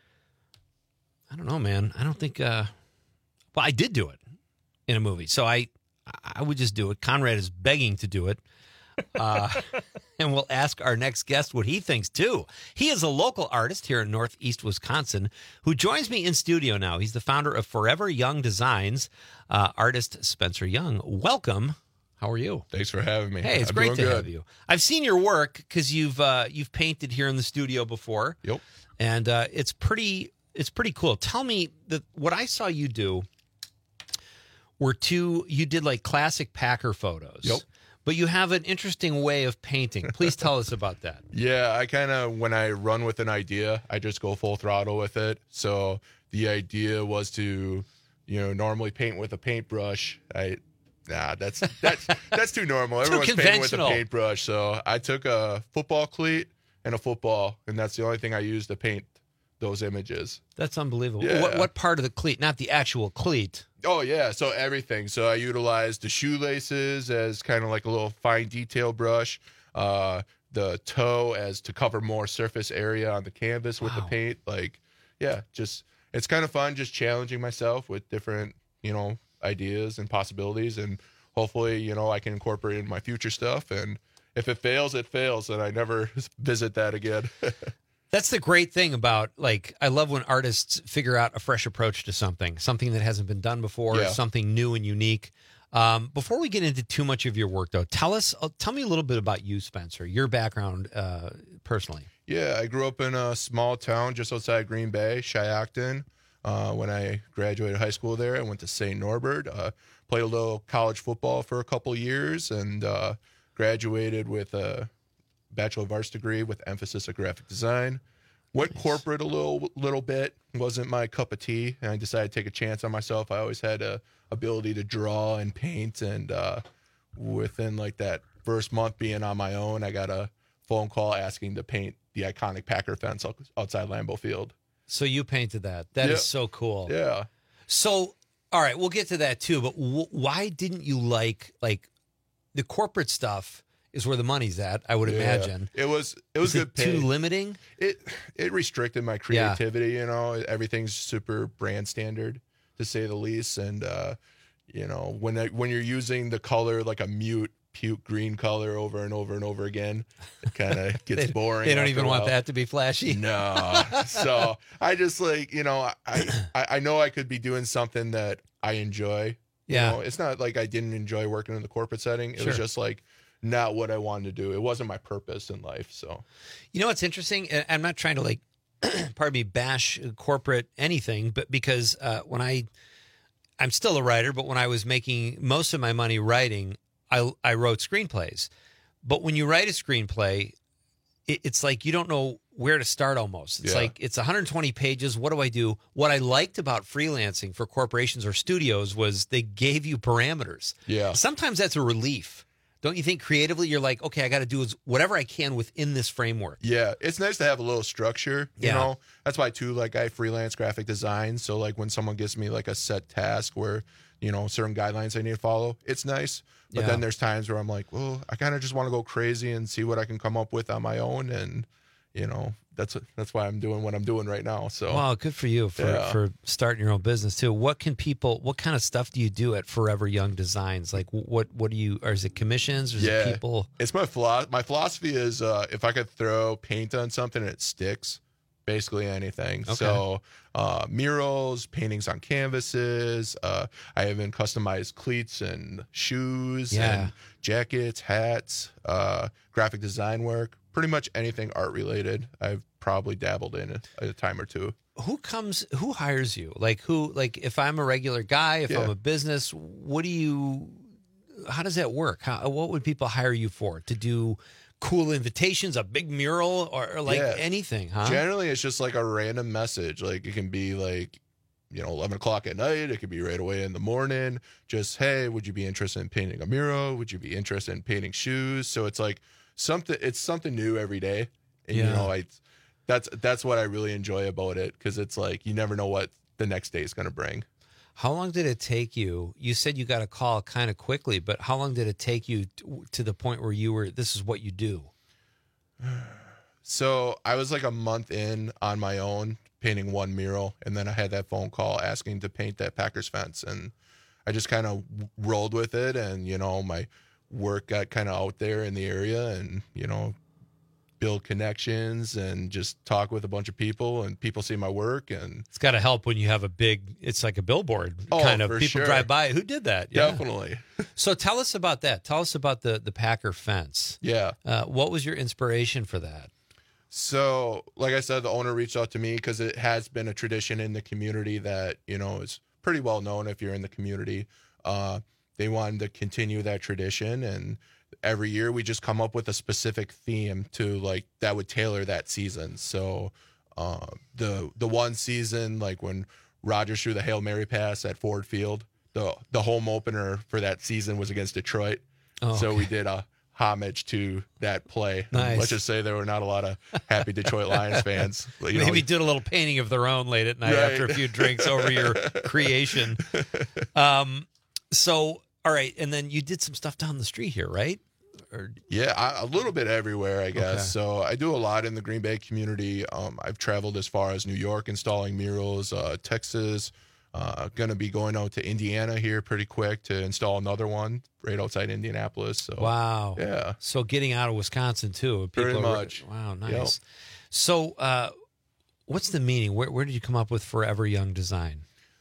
I don't know, man. I don't think, uh, well, I did do it in a movie. So I, I would just do it. Conrad is begging to do it. Uh, and we'll ask our next guest what he thinks, too. He is a local artist here in Northeast Wisconsin who joins me in studio now. He's the founder of Forever Young Designs, uh, artist Spencer Young. Welcome. How are you? Thanks for having me. Hey, it's I'm great to doing good. have you. I've seen your work because you've uh, you've painted here in the studio before. Yep. And uh, it's pretty it's pretty cool. Tell me that what I saw you do were two. You did like classic Packer photos. Yep. But you have an interesting way of painting. Please tell us about that. Yeah, I kind of, when I run with an idea, I just go full throttle with it. So the idea was to, you know, normally paint with a paintbrush. I, nah, that's that's that's too normal. Too Everyone's painting with a conventional. paintbrush. So I took a football cleat and a football, and that's the only thing I used to paint those images. That's unbelievable. Yeah. What, what part of the cleat? Not the actual cleat. Oh, yeah. So everything. So I utilized the shoelaces as kind of like a little fine detail brush, uh, the toe as to cover more surface area on the canvas with Wow. the paint. Like, yeah, just it's kind of fun just challenging myself with different, you know, ideas and possibilities. And hopefully, you know, I can incorporate it in my future stuff. And if it fails, it fails. And I never visit that again. That's the great thing about, like, I love when artists figure out a fresh approach to something, something that hasn't been done before, Yeah. something new and unique. Um, before we get into too much of your work, though, tell us, uh, tell me a little bit about you, Spencer, your background uh, personally. Yeah, I grew up in a small town just outside Green Bay, Shiocton. Uh, when I graduated high school there, I went to Saint Norbert, uh, played a little college football for a couple years, and uh, graduated with a Bachelor of Arts degree with emphasis of graphic design. Went Nice. corporate a little little bit. Wasn't my cup of tea, and I decided to take a chance on myself. I always had a ability to draw and paint, and uh, within like that first month being on my own, I got a phone call asking to paint the iconic Packer fence out- outside Lambeau Field. So you painted that. That is Yeah. so cool. Yeah. So, all right, we'll get to that too. But w- why didn't you like like the corporate stuff? Is where the money's at, I would Yeah. imagine. It was it was Is good it too pay. limiting? It it restricted my Yeah. creativity, you know. Everything's super brand standard to say the least. And uh, you know, when I, when you're using the color like a mute puke green color over and over and over again, it kind of gets They- boring. They don't after even a want while. that to be flashy. No. So I just like, you know, I, I I know I could be doing something that I enjoy. Yeah. You know, it's not like I didn't enjoy working in the corporate setting. It Sure. was just like not what I wanted to do. It wasn't my purpose in life. So You know what's interesting? And I'm not trying to like, pardon me, bash corporate anything, but because uh, when I, I'm still a writer, but when I was making most of my money writing, I I wrote screenplays. But when you write a screenplay, it, it's like you don't know where to start almost. It's Yeah. like it's one hundred twenty pages. What do I do? What I liked about freelancing for corporations or studios was they gave you parameters. Yeah. Sometimes that's a relief. Don't you think creatively you're like, okay, I got to do is whatever I can within this framework. yeah, it's nice to have a little structure, you Yeah. know. That's why too, like I freelance graphic design. So like when someone gives me like a set task where, you know, certain guidelines I need to follow, it's nice. But Yeah. then there's times where I'm like, well, I kind of just want to go crazy and see what I can come up with on my own. And, you know, that's that's why I'm doing what I'm doing right now. So, wow, good for you for, yeah. for starting your own business too. What can people? What kind of stuff do you do at Forever Young Designs? Like, what what do you? Or is it commissions? Or is yeah, it people? It's my philo- my philosophy is uh, if I could throw paint on something and it sticks, basically anything. Okay. So uh, murals, paintings on canvases. Uh, I even customized cleats and shoes Yeah. and jackets, hats, uh, graphic design work. Pretty much anything art related. I've probably dabbled in it a time or two. Who comes? Who hires you? Like who? Like if I'm a regular guy, if Yeah. I'm a business, what do you? How does that work? How, what would people hire you for? To do cool invitations, a big mural, or, or like Yeah. anything? Huh? Generally, it's just like a random message. Like it can be like, you know, eleven o'clock at night. It could be right away in the morning. Just, hey, would you be interested in painting a mural? Would you be interested in painting shoes? So it's like something. It's something new every day, and Yeah. you know, I that's that's what I really enjoy about it because it's like you never know what the next day is going to bring. How long did it take you? You said you got a call kind of quickly, but how long did it take you to, to the point where you were? This is what you do. So I was like a month in on my own painting one mural, and then I had that phone call asking to paint that Packers fence, and I just kind of rolled with it, and you know my work got kind of out there in the area, and you know build connections and just talk with a bunch of people, and people see my work, and It's got to help when you have a big. It's like a billboard Oh, kind of. for People sure. drive by. Who did that? Yeah. definitely. So tell us about that. Tell us about the the Packer fence. Yeah. Uh, what was your inspiration for that? So, like I said, the owner reached out to me because it has been a tradition in the community that, you know, is pretty well known if you're in the community. Uh, they wanted to continue that tradition. And every year we just come up with a specific theme to like that would tailor that season. So uh, the the one season, like when Rodgers threw the Hail Mary pass at Ford Field, the, the home opener for that season was against Detroit. Oh, so okay. we did a homage to that play. Nice. Let's just say there were not a lot of happy Detroit Lions fans. You Maybe know, did a little painting of their own late at night Right. after a few drinks over your creation. Um, so, all right, and then you did some stuff down the street here, right? Or yeah, I, a little bit everywhere, I guess. Okay. So I do a lot in the Green Bay community. Um, I've traveled as far as New York installing murals, uh, Texas. Uh, going to be going out to Indiana here pretty quick to install another one right outside Indianapolis. So wow, yeah. So getting out of Wisconsin too. People Pretty are- much. Wow, nice. Yep. So, uh, what's the meaning? Where where did you come up with Forever Young Design?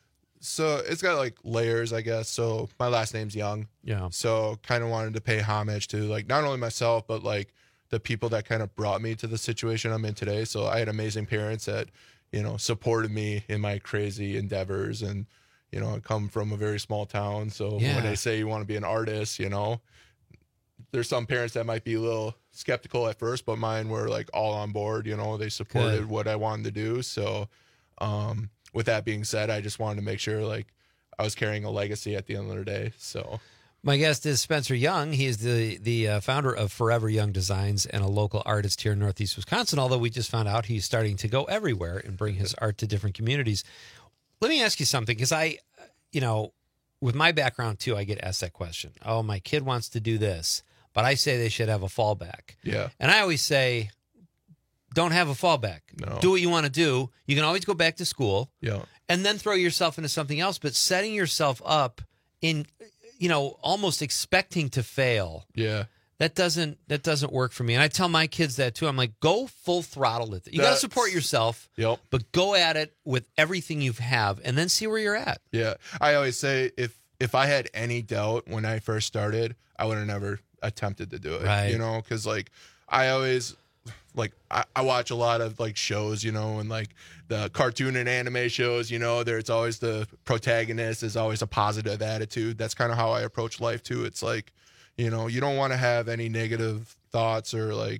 So it's got like layers, I guess. So my last name's Young. Yeah. So kind of wanted to pay homage to like not only myself, but like the people that kind of brought me to the situation I'm in today. So I had amazing parents that, you know, supported me in my crazy endeavors. And, you know, I come from a very small town. So Yeah. when they say you want to be an artist, you know, there's some parents that might be a little skeptical at first, but mine were like all on board. You know, they supported Good. what I wanted to do. So, um, with that being said, I just wanted to make sure like I was carrying a legacy at the end of the day. So My guest is Spencer Young. He is the the uh, founder of Forever Young Designs and a local artist here in Northeast Wisconsin, although we just found out he's starting to go everywhere and bring his art to different communities. Let me ask you something, because I, you know, with my background too, I get asked that question. Oh, my kid wants to do this, but I say they should have a fallback. Yeah. And I always say, don't have a fallback. No. Do what you want to do. You can always go back to school. Yeah. And then throw yourself into something else, but setting yourself up in, you know, almost expecting to fail. Yeah. That doesn't that doesn't work for me. And I tell my kids that too. I'm like, go full throttle at it. You got to That's- support yourself, Yep. but go at it with everything you have and then see where you're at. Yeah. I always say if if I had any doubt when I first started, I would have never attempted to do it. Right. You know, because like I always like I, I watch a lot of like shows, you know, and like the cartoon and anime shows, you know, there it's always the protagonist is always a positive attitude. That's kind of how I approach life too. It's like, you know, you don't want to have any negative thoughts or like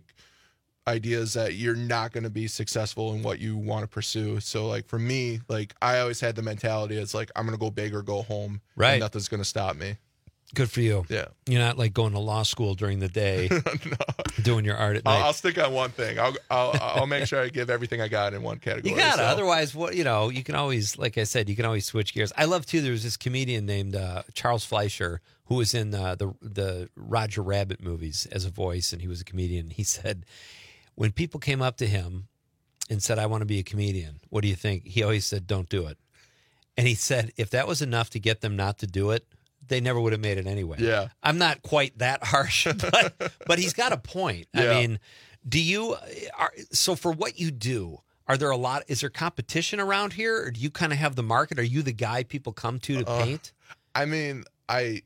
ideas that you're not going to be successful in what you want to pursue. So like for me, like I always had the mentality it's like I'm going to go big or go home. Right. And nothing's going to stop me. Good for you. Yeah. You're not like going to law school during the day, doing your art at night. I'll, I'll stick on one thing. I'll, I'll I'll make sure I give everything I got in one category. You gotta. so. Otherwise, what you know, you can always, like I said, you can always switch gears. I love too. There was this comedian named uh, Charles Fleischer who was in uh, the the Roger Rabbit movies as a voice, and he was a comedian. He said, when people came up to him and said, I want to be a comedian, what do you think? He always said, don't do it. And he said, if that was enough to get them not to do it, they never would have made it anyway. Yeah. I'm not quite that harsh, but but he's got a point. Yeah. I mean, do you, are, so for what you do, are there a lot, is there competition around here, or do you kind of have the market? Are you the guy people come to to Uh, paint? I mean, I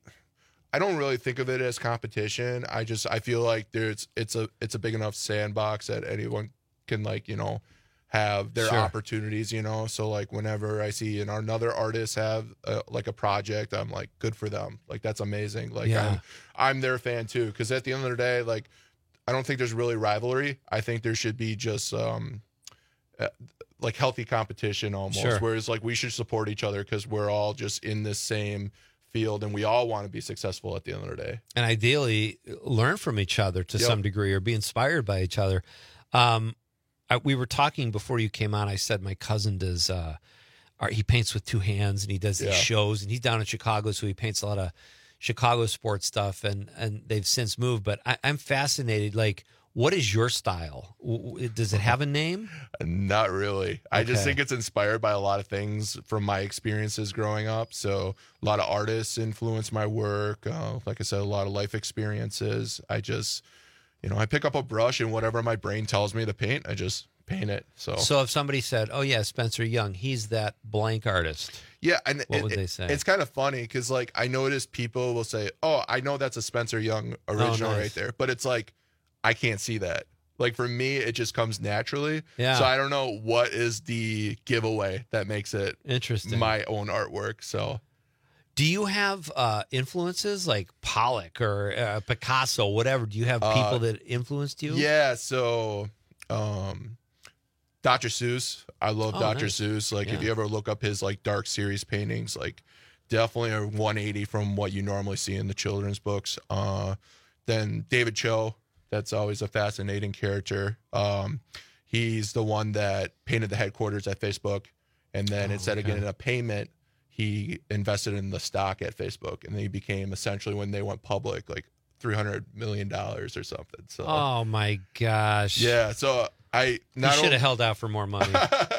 I don't really think of it as competition. I just I feel like there's it's a it's a big enough sandbox that anyone can, like, you know, have their Sure. opportunities, you know. So like whenever I see an, another artist have a, like a project, I'm like, good for them. Like, that's amazing. Like Yeah. I'm I'm their fan too, because at the end of the day, like, I don't think there's really rivalry. I think there should be just um uh, like healthy competition almost, Sure. whereas like we should support each other because we're all just in this same field and we all want to be successful at the end of the day. And ideally learn from each other to Yep. some degree, or be inspired by each other. Um, I, we were talking before you came on. I said my cousin does, uh, art, he paints with two hands, and he does these Yeah. shows, and he's down in Chicago, so he paints a lot of Chicago sports stuff, and, and they've since moved. But I, I'm fascinated, like, what is your style? W- w- Does it have a name? Not really. I just Okay. think it's inspired by a lot of things from my experiences growing up. So a lot of artists influence my work. Uh, like I said, a lot of life experiences. I just, you know, I pick up a brush and whatever my brain tells me to paint, I just paint it. So, So if somebody said, oh, yeah, Spencer Young, he's that blank artist. yeah. And What it- would it- they say? It's kind of funny because, like, I notice people will say, oh, I know that's a Spencer Young original Oh, nice. right there. But it's like, I can't see that. Like, for me, it just comes naturally. Yeah. So I don't know what is the giveaway that makes it Interesting. my own artwork. So Do you have uh, influences like Pollock or uh, Picasso, whatever? Do you have people Uh, that influenced you? yeah, so um, Doctor Seuss. I love Oh, Doctor nice. Seuss. Like, Yeah. if you ever look up his like dark series paintings, like definitely a one eighty from what you normally see in the children's books. Uh, then David Cho. That's always a fascinating character. Um, he's the one that painted the headquarters at Facebook, and then Oh, instead okay. of getting a payment, he invested in the stock at Facebook, and then he became essentially, when they went public, like three hundred million dollars or something. So, Oh my gosh! yeah. So I You not should only, have held out for more money.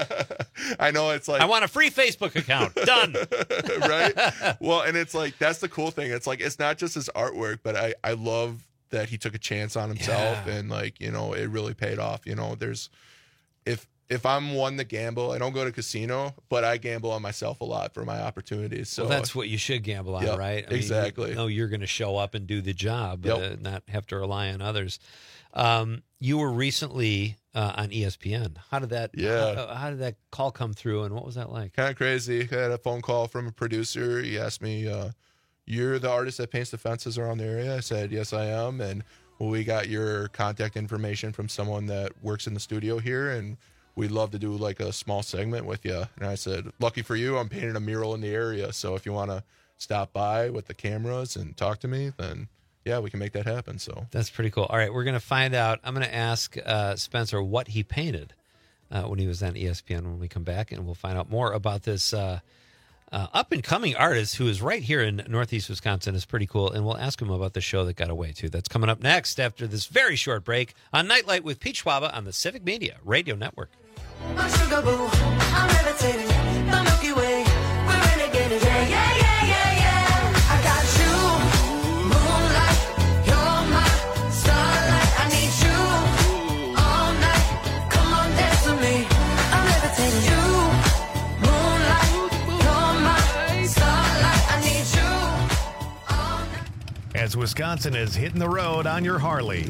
I know it's like I want a free Facebook account. Done. right? Well, and it's like, that's the cool thing. It's like, it's not just his artwork, but I, I love that he took a chance on himself, Yeah. and like, you know, it really paid off. You know, there's, if, if I'm one to gamble, I don't go to casino, but I gamble on myself a lot for my opportunities. So Well, that's what you should gamble on, Yep, right? I mean, exactly. you know you're going to show up and do the job, Yep. uh, not have to rely on others. Um, you were recently uh, on E S P N. How did that? Yeah. How, how did that call come through, and what was that like? kind of crazy. I had a phone call from a producer. He asked me, uh, you're the artist that paints the fences around the area? I said, yes, I am. And well, we got your contact information from someone that works in the studio here, and we'd love to do like a small segment with you. And I said, lucky for you, I'm painting a mural in the area. So if you want to stop by with the cameras and talk to me, then yeah, we can make that happen. So That's pretty cool. All right, we're going to find out. I'm going to ask uh, Spencer what he painted uh, when he was on E S P N when we come back, and we'll find out more about this uh, uh, up-and-coming artist who is right here in Northeast Wisconsin. Is pretty cool, and we'll ask him about the show that got away, too. That's coming up next after this very short break on Nightlight with Pete Schwaba on the Civic Media Radio Network. My sugar boo, I'm levitating, the Milky Way, we're renegading, yeah, yeah, yeah, yeah, yeah. I got you, moonlight, you're my starlight. I need you all night, come on, dance with me. I'm levitating, you, moonlight, you're my starlight. I need you all night. As Wisconsin is hitting the road on your Harley.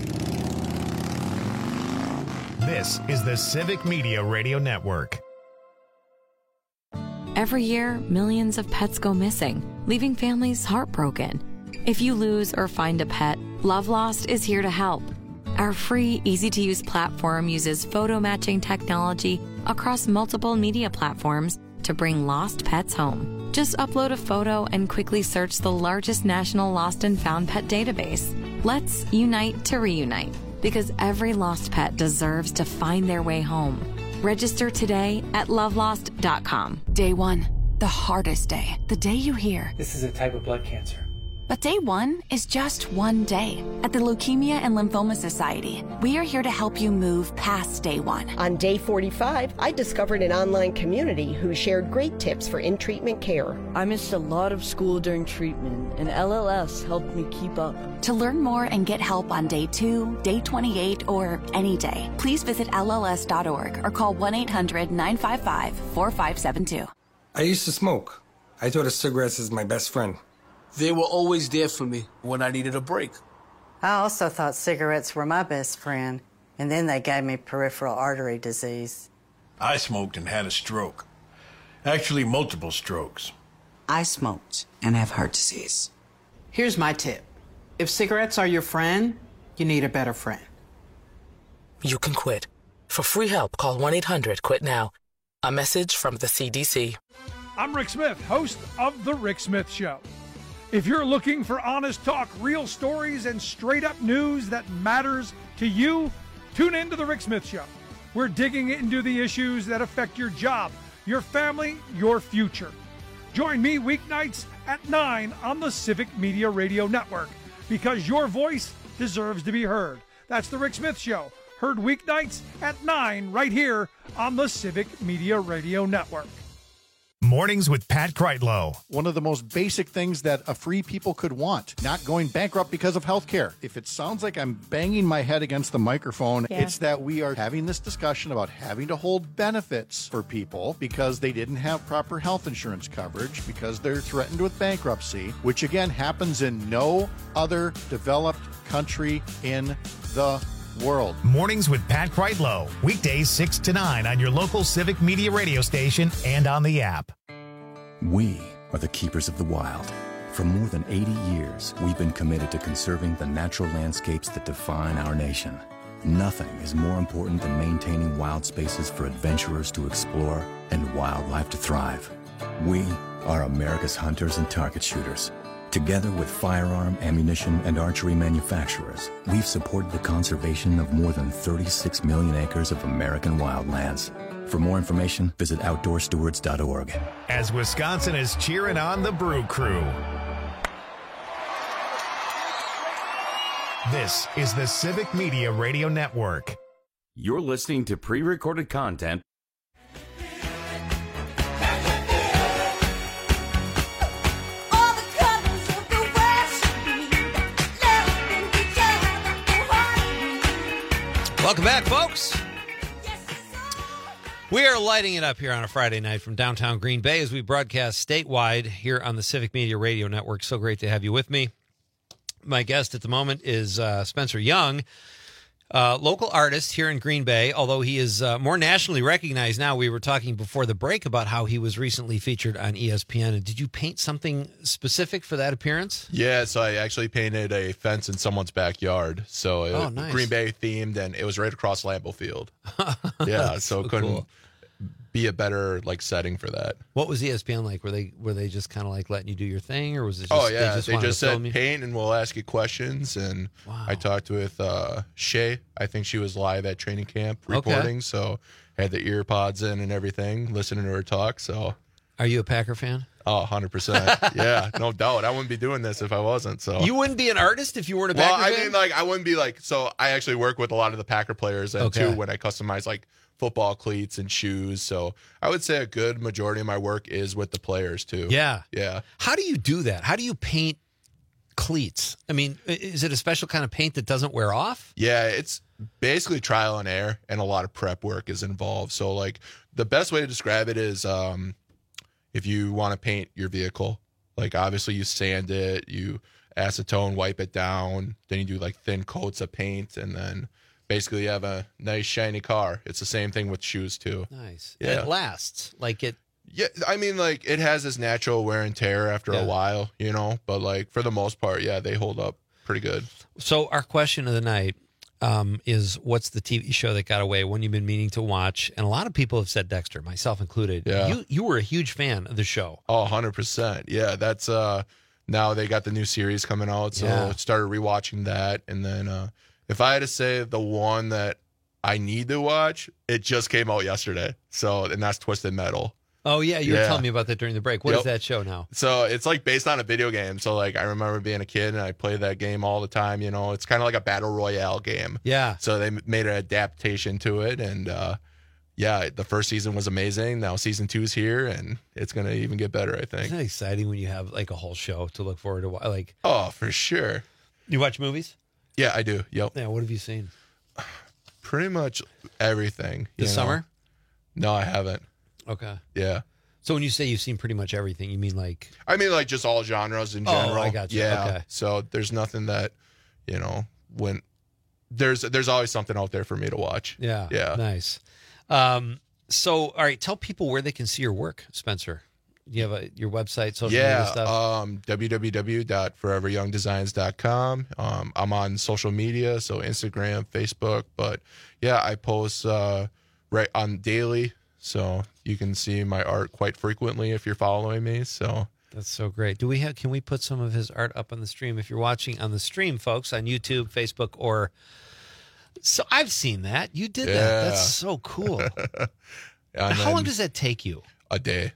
This is the Civic Media Radio Network. Every year, millions of pets go missing, leaving families heartbroken. If you lose or find a pet, Love Lost is here to help. Our free, easy-to-use platform uses photo matching technology across multiple media platforms to bring lost pets home. Just upload a photo and quickly search the largest national lost and found pet database. Let's unite to reunite, because every lost pet deserves to find their way home. Register today at love lost dot com. Day one, the hardest day. The day you hear, This is a type of blood cancer. But day one is just one day. At the Leukemia and Lymphoma Society, we are here to help you move past day one. On day forty-five, I discovered an online community who shared great tips for in-treatment care. I missed a lot of school during treatment, and L L S helped me keep up. To learn more and get help on day two, day twenty-eight, or any day, please visit L L S dot org or call one eight hundred nine five five four five seven two. I used to smoke. I thought of cigarettes as my best friend. They were always there for me when I needed a break. I also thought cigarettes were my best friend, and then they gave me peripheral artery disease. I smoked and had a stroke. Actually, multiple strokes. I smoked and have heart disease. Here's my tip. If cigarettes are your friend, you need a better friend. You can quit. For free help, call one eight hundred quit now. A message from the C D C. I'm Rick Smith, host of The Rick Smith Show. If you're looking for honest talk, real stories, and straight-up news that matters to you, tune in to The Rick Smith Show. We're digging into the issues that affect your job, your family, your future. Join me weeknights at nine on the Civic Media Radio Network, because your voice deserves to be heard. That's The Rick Smith Show, heard weeknights at nine right here on the Civic Media Radio Network. Mornings with Pat Kreitlow. One of the most basic things that a free people could want, not going bankrupt because of health care. If it sounds like I'm banging my head against the microphone, yeah. It's that we are having this discussion about having to hold benefits for people because they didn't have proper health insurance coverage, because they're threatened with bankruptcy, which again happens in no other developed country in the world. Mornings with Pat Kreitlow. Weekdays six to nine on your local Civic Media radio station and on the app. We are the keepers of the wild. For more than eighty years, we've been committed to conserving the natural landscapes that define our nation. Nothing is more important than maintaining wild spaces for adventurers to explore and wildlife to thrive. We are America's hunters and target shooters. Together with firearm, ammunition, and archery manufacturers, we've supported the conservation of more than thirty-six million acres of American wildlands. For more information, visit outdoor stewards dot org. As Wisconsin is cheering on the Brew Crew. This is the Civic Media Radio Network. You're listening to pre-recorded content. Welcome back, folks. We are lighting it up here on a Friday night from downtown Green Bay as we broadcast statewide here on the Civic Media Radio Network. So great to have you with me. My guest at the moment is uh, Spencer Young, uh, local artist here in Green Bay, although he is uh, more nationally recognized now. We were talking before the break about how he was recently featured on E S P N. And did you paint something specific for that appearance? Yeah, so I actually painted a fence in someone's backyard. So it Oh, was nice. Green Bay themed, and it was right across Lambeau Field. Yeah, so, so couldn't cool. be a better like setting for that. What was E S P N like? Were they were they just kind of like letting you do your thing, or was it just, oh yeah, they just, they wanted just to film said you? paint and we'll ask you questions. And Wow. I talked with uh, Shay. I think she was live at training camp Okay. reporting, so had the ear pods in and everything, listening to her talk. So, Are you a Packer fan? oh, one hundred percent. Yeah, no doubt. I wouldn't be doing this if I wasn't. So You wouldn't be an artist if you weren't a well, Packer I fan? mean, like I wouldn't be like. So I actually work with a lot of the Packer players, and Okay. too when I customize like football cleats and shoes. So I would say a good majority of my work is with the players too. Yeah. Yeah. How do you do that? How do you paint cleats? I mean, i- is it a special kind of paint that doesn't wear off? Yeah, it's basically trial and error, and a lot of prep work is involved. So, like, the best way to describe it is um, if you want to paint your vehicle, like, obviously you sand it, you acetone, wipe it down, then you do, like, thin coats of paint, and then basically you have a nice, shiny car. It's the same thing with shoes, too. Nice. Yeah. And it lasts. Like it. Yeah, I mean, like, it has this natural wear and tear after Yeah. a while, you know, but, like, for the most part, yeah, they hold up pretty good. So our question of the night um, is, what's the T V show that got away? One you've been meaning to watch, and a lot of people have said Dexter, myself included. Yeah. You you were a huge fan of the show. Oh, one hundred percent. Yeah, that's uh now they got the new series coming out, so Yeah. I started rewatching that. And then uh if I had to say the one that I need to watch, it just came out yesterday. So, and that's Twisted Metal. Oh, yeah. You Yeah. were telling me about that during the break. What Yep. is that show now? So it's like based on a video game. So like I remember being a kid and I played that game all the time. You know, it's kind of like a battle royale game. Yeah. So they m- made an adaptation to it, and uh, yeah, the first season was amazing. Now season two's here, and it's gonna even get better, I think. Isn't that exciting when you have like a whole show to look forward to? Like, oh, for sure. You watch movies? Yeah, I do. Yep. Yeah. What have you seen? Pretty much everything. you This know? summer? No, I haven't. Okay. Yeah. So when you say you've seen pretty much everything, you mean like? I mean, like just all genres in Oh, general. I got you. Yeah. Okay. So there's nothing that, you know, when there's there's always something out there for me to watch. Yeah. Yeah. Nice. Um, so, all right, tell people where they can see your work, Spencer. You have a, your website, social media Yeah. stuff? Um, w w w dot forever young designs dot com. Um, I'm on social media, so Instagram, Facebook, but yeah, I post uh, right on daily, so you can see my art quite frequently if you're following me. So That's so great. Do we have? Can we put some of his art up on the stream? If you're watching on the stream, folks, on YouTube, Facebook, or so I've seen that. You did that. Yeah. That's so cool. And How long then does that take you? a day?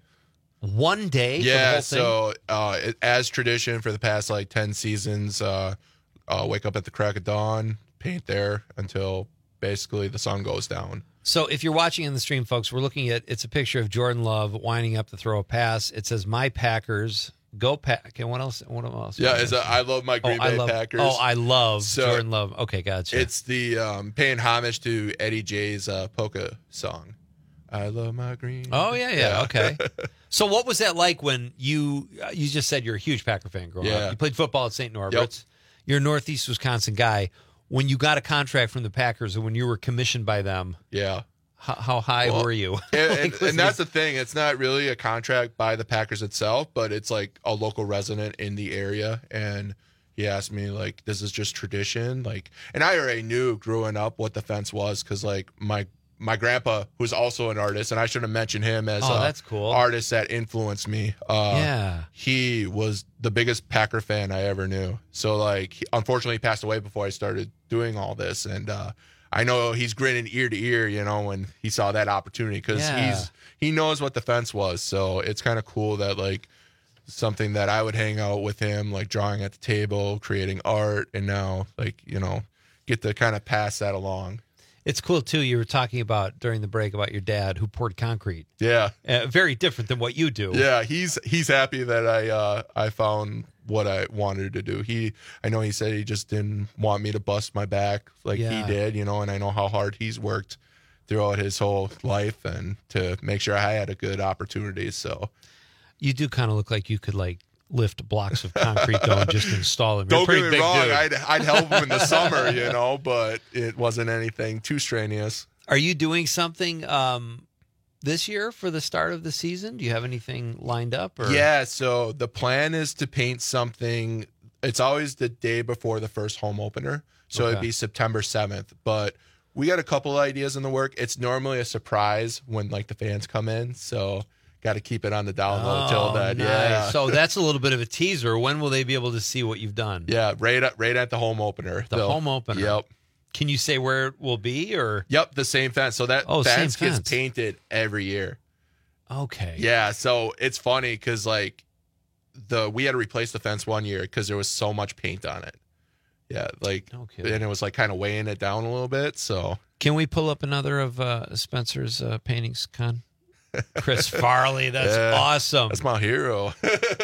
One day? for the Yeah, whole thing? so uh, it- as tradition for the past like ten seasons, uh, uh, wake up at the crack of dawn, paint there until basically the sun goes down. So if you're watching in the stream, folks, we're looking at, it's a picture of Jordan Love winding up to throw a pass. It says, "My Packers, go Pack." And what else? What else? Yeah, it's a, I love my Green oh, I Bay love, Packers. Oh, I love So, Jordan Love. Okay, gotcha. It's the um, paying homage to Eddie J's uh, polka song. I love my green. Oh yeah, yeah, okay. So what was that like when you uh, you just said you're a huge Packer fan growing Yeah. up? You played football at Saint Norbert's. You're a Northeast Wisconsin guy. When you got a contract from the Packers and when you were commissioned by them, Yeah. how, how high Well, were you? and, Like, and, was and that's it- the thing. It's not really a contract by the Packers itself, but it's like a local resident in the area. And he asked me, like, this is just tradition. Like, and I already knew growing up what the fence was because, like, my my grandpa, who's also an artist, and I should have mentioned him as Oh, a that's cool. artist that influenced me. Uh, Yeah. He was the biggest Packer fan I ever knew. So, like, he, unfortunately, he passed away before I started doing all this. And uh, I know he's grinning ear to ear, you know, when he saw that opportunity because Yeah. he's he knows what the fence was. So it's kind of cool that, like, something that I would hang out with him, like drawing at the table, creating art, and now, like, you know, get to kind of pass that along. It's cool too. You were talking about during the break about your dad who poured concrete. Yeah. Uh, very different than what you do. Yeah, he's he's happy that I uh, I found what I wanted to do. He I know he said he just didn't want me to bust my back like Yeah. he did, you know, and I know how hard he's worked throughout his whole life and to make sure I had a good opportunity. So You do kind of look like you could like lift blocks of concrete though and just install them. You're a don't pretty get me big wrong, dude. I'd I'd help him in the summer, you know, but it wasn't anything too strenuous. Are you doing something um, this year for the start of the season? Do you have anything lined up? Or? Yeah, so the plan is to paint something. It's always the day before the first home opener. So it'd Okay. be September seventh. But we got a couple ideas in the work. It's normally a surprise when like the fans come in. So got to keep it on the down low till Oh, then. nice. Yeah. So that's a little bit of a teaser. When will they be able to see what you've done? yeah, right at right at the home opener. The They'll- home opener. Yep. Can you say where it will be or? Yep, the same fence. So that Oh, same fence gets fence. painted every year. Okay. Yeah, so it's funny because like the we had to replace the fence one year because there was so much paint on it. Yeah, like No kidding. and it was like kind of weighing it down a little bit. So Can we pull up another of uh, Spencer's uh, paintings, Con? Chris Farley, that's Yeah, awesome. that's my hero.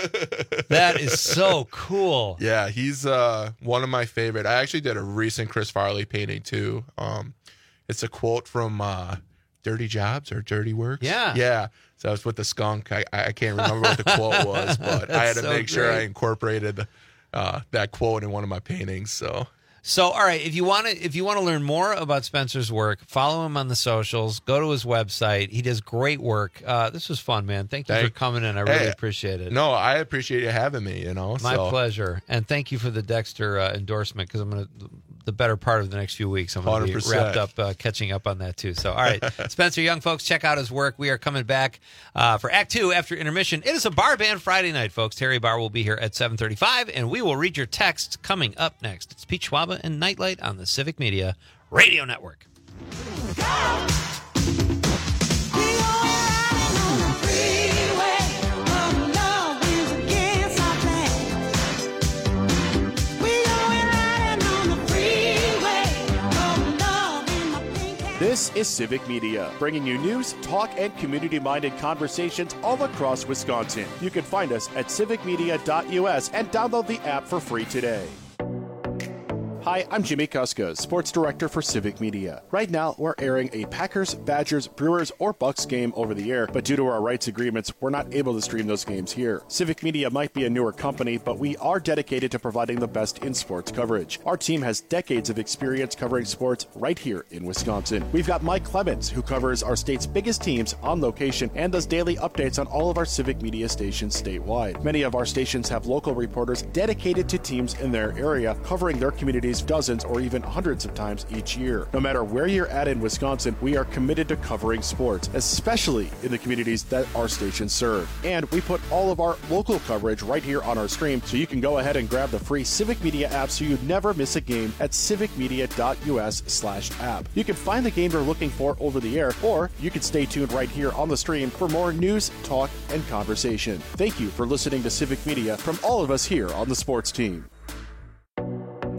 That is so cool. Yeah, he's uh, one of my favorite. I actually did a recent Chris Farley painting too. Um, it's a quote from uh, Dirty Jobs or Dirty Works. Yeah. yeah. So I was with the skunk. I, I can't remember what the quote was, but I had to That's so make sure I great. incorporated uh, that quote in one of my paintings. So So, all right, if you want to, if you want to learn more about Spencer's work, follow him on the socials. Go to his website. He does great work. Uh, this was fun, man. Thank you Thank- for coming in. I really Hey, appreciate it. No, I appreciate you having me. You know, My so. pleasure. And thank you for the Dexter uh, endorsement because I'm going to, the better part of the next few weeks, I'm going to one be hundred percent. wrapped up uh, catching up on that too. So, all right, Spencer Young, folks, check out his work. We are coming back uh, for Act Two after intermission. It is a bar band Friday night, folks. Terry Barr will be here at seven thirty-five, and we will read your texts coming up next. It's Pete Schwaba and Nightlight on the Civic Media Radio Network. Free. This is Civic Media, bringing you news, talk, and community-minded conversations all across Wisconsin. You can find us at civic media dot U S and download the app for free today. Hi, I'm Jimmy Kuska, Sports Director for Civic Media. Right now, we're airing a Packers, Badgers, Brewers, or Bucks game over the air, but due to our rights agreements, we're not able to stream those games here. Civic Media might be a newer company, but we are dedicated to providing the best in sports coverage. Our team has decades of experience covering sports right here in Wisconsin. We've got Mike Clemens, who covers our state's biggest teams on location and does daily updates on all of our Civic Media stations statewide. Many of our stations have local reporters dedicated to teams in their area, covering their communities dozens or even hundreds of times each year. No matter where you're at in Wisconsin, we are committed to covering sports, especially in the communities that our stations serve. And we put all of our local coverage right here on our stream, so you can go ahead and grab the free Civic Media app so you never miss a game at civic media dot U S slash app. You can find the game you're looking for over the air, or you can stay tuned right here on the stream for more news, talk, and conversation. Thank you for listening to Civic Media from all of us here on the sports team.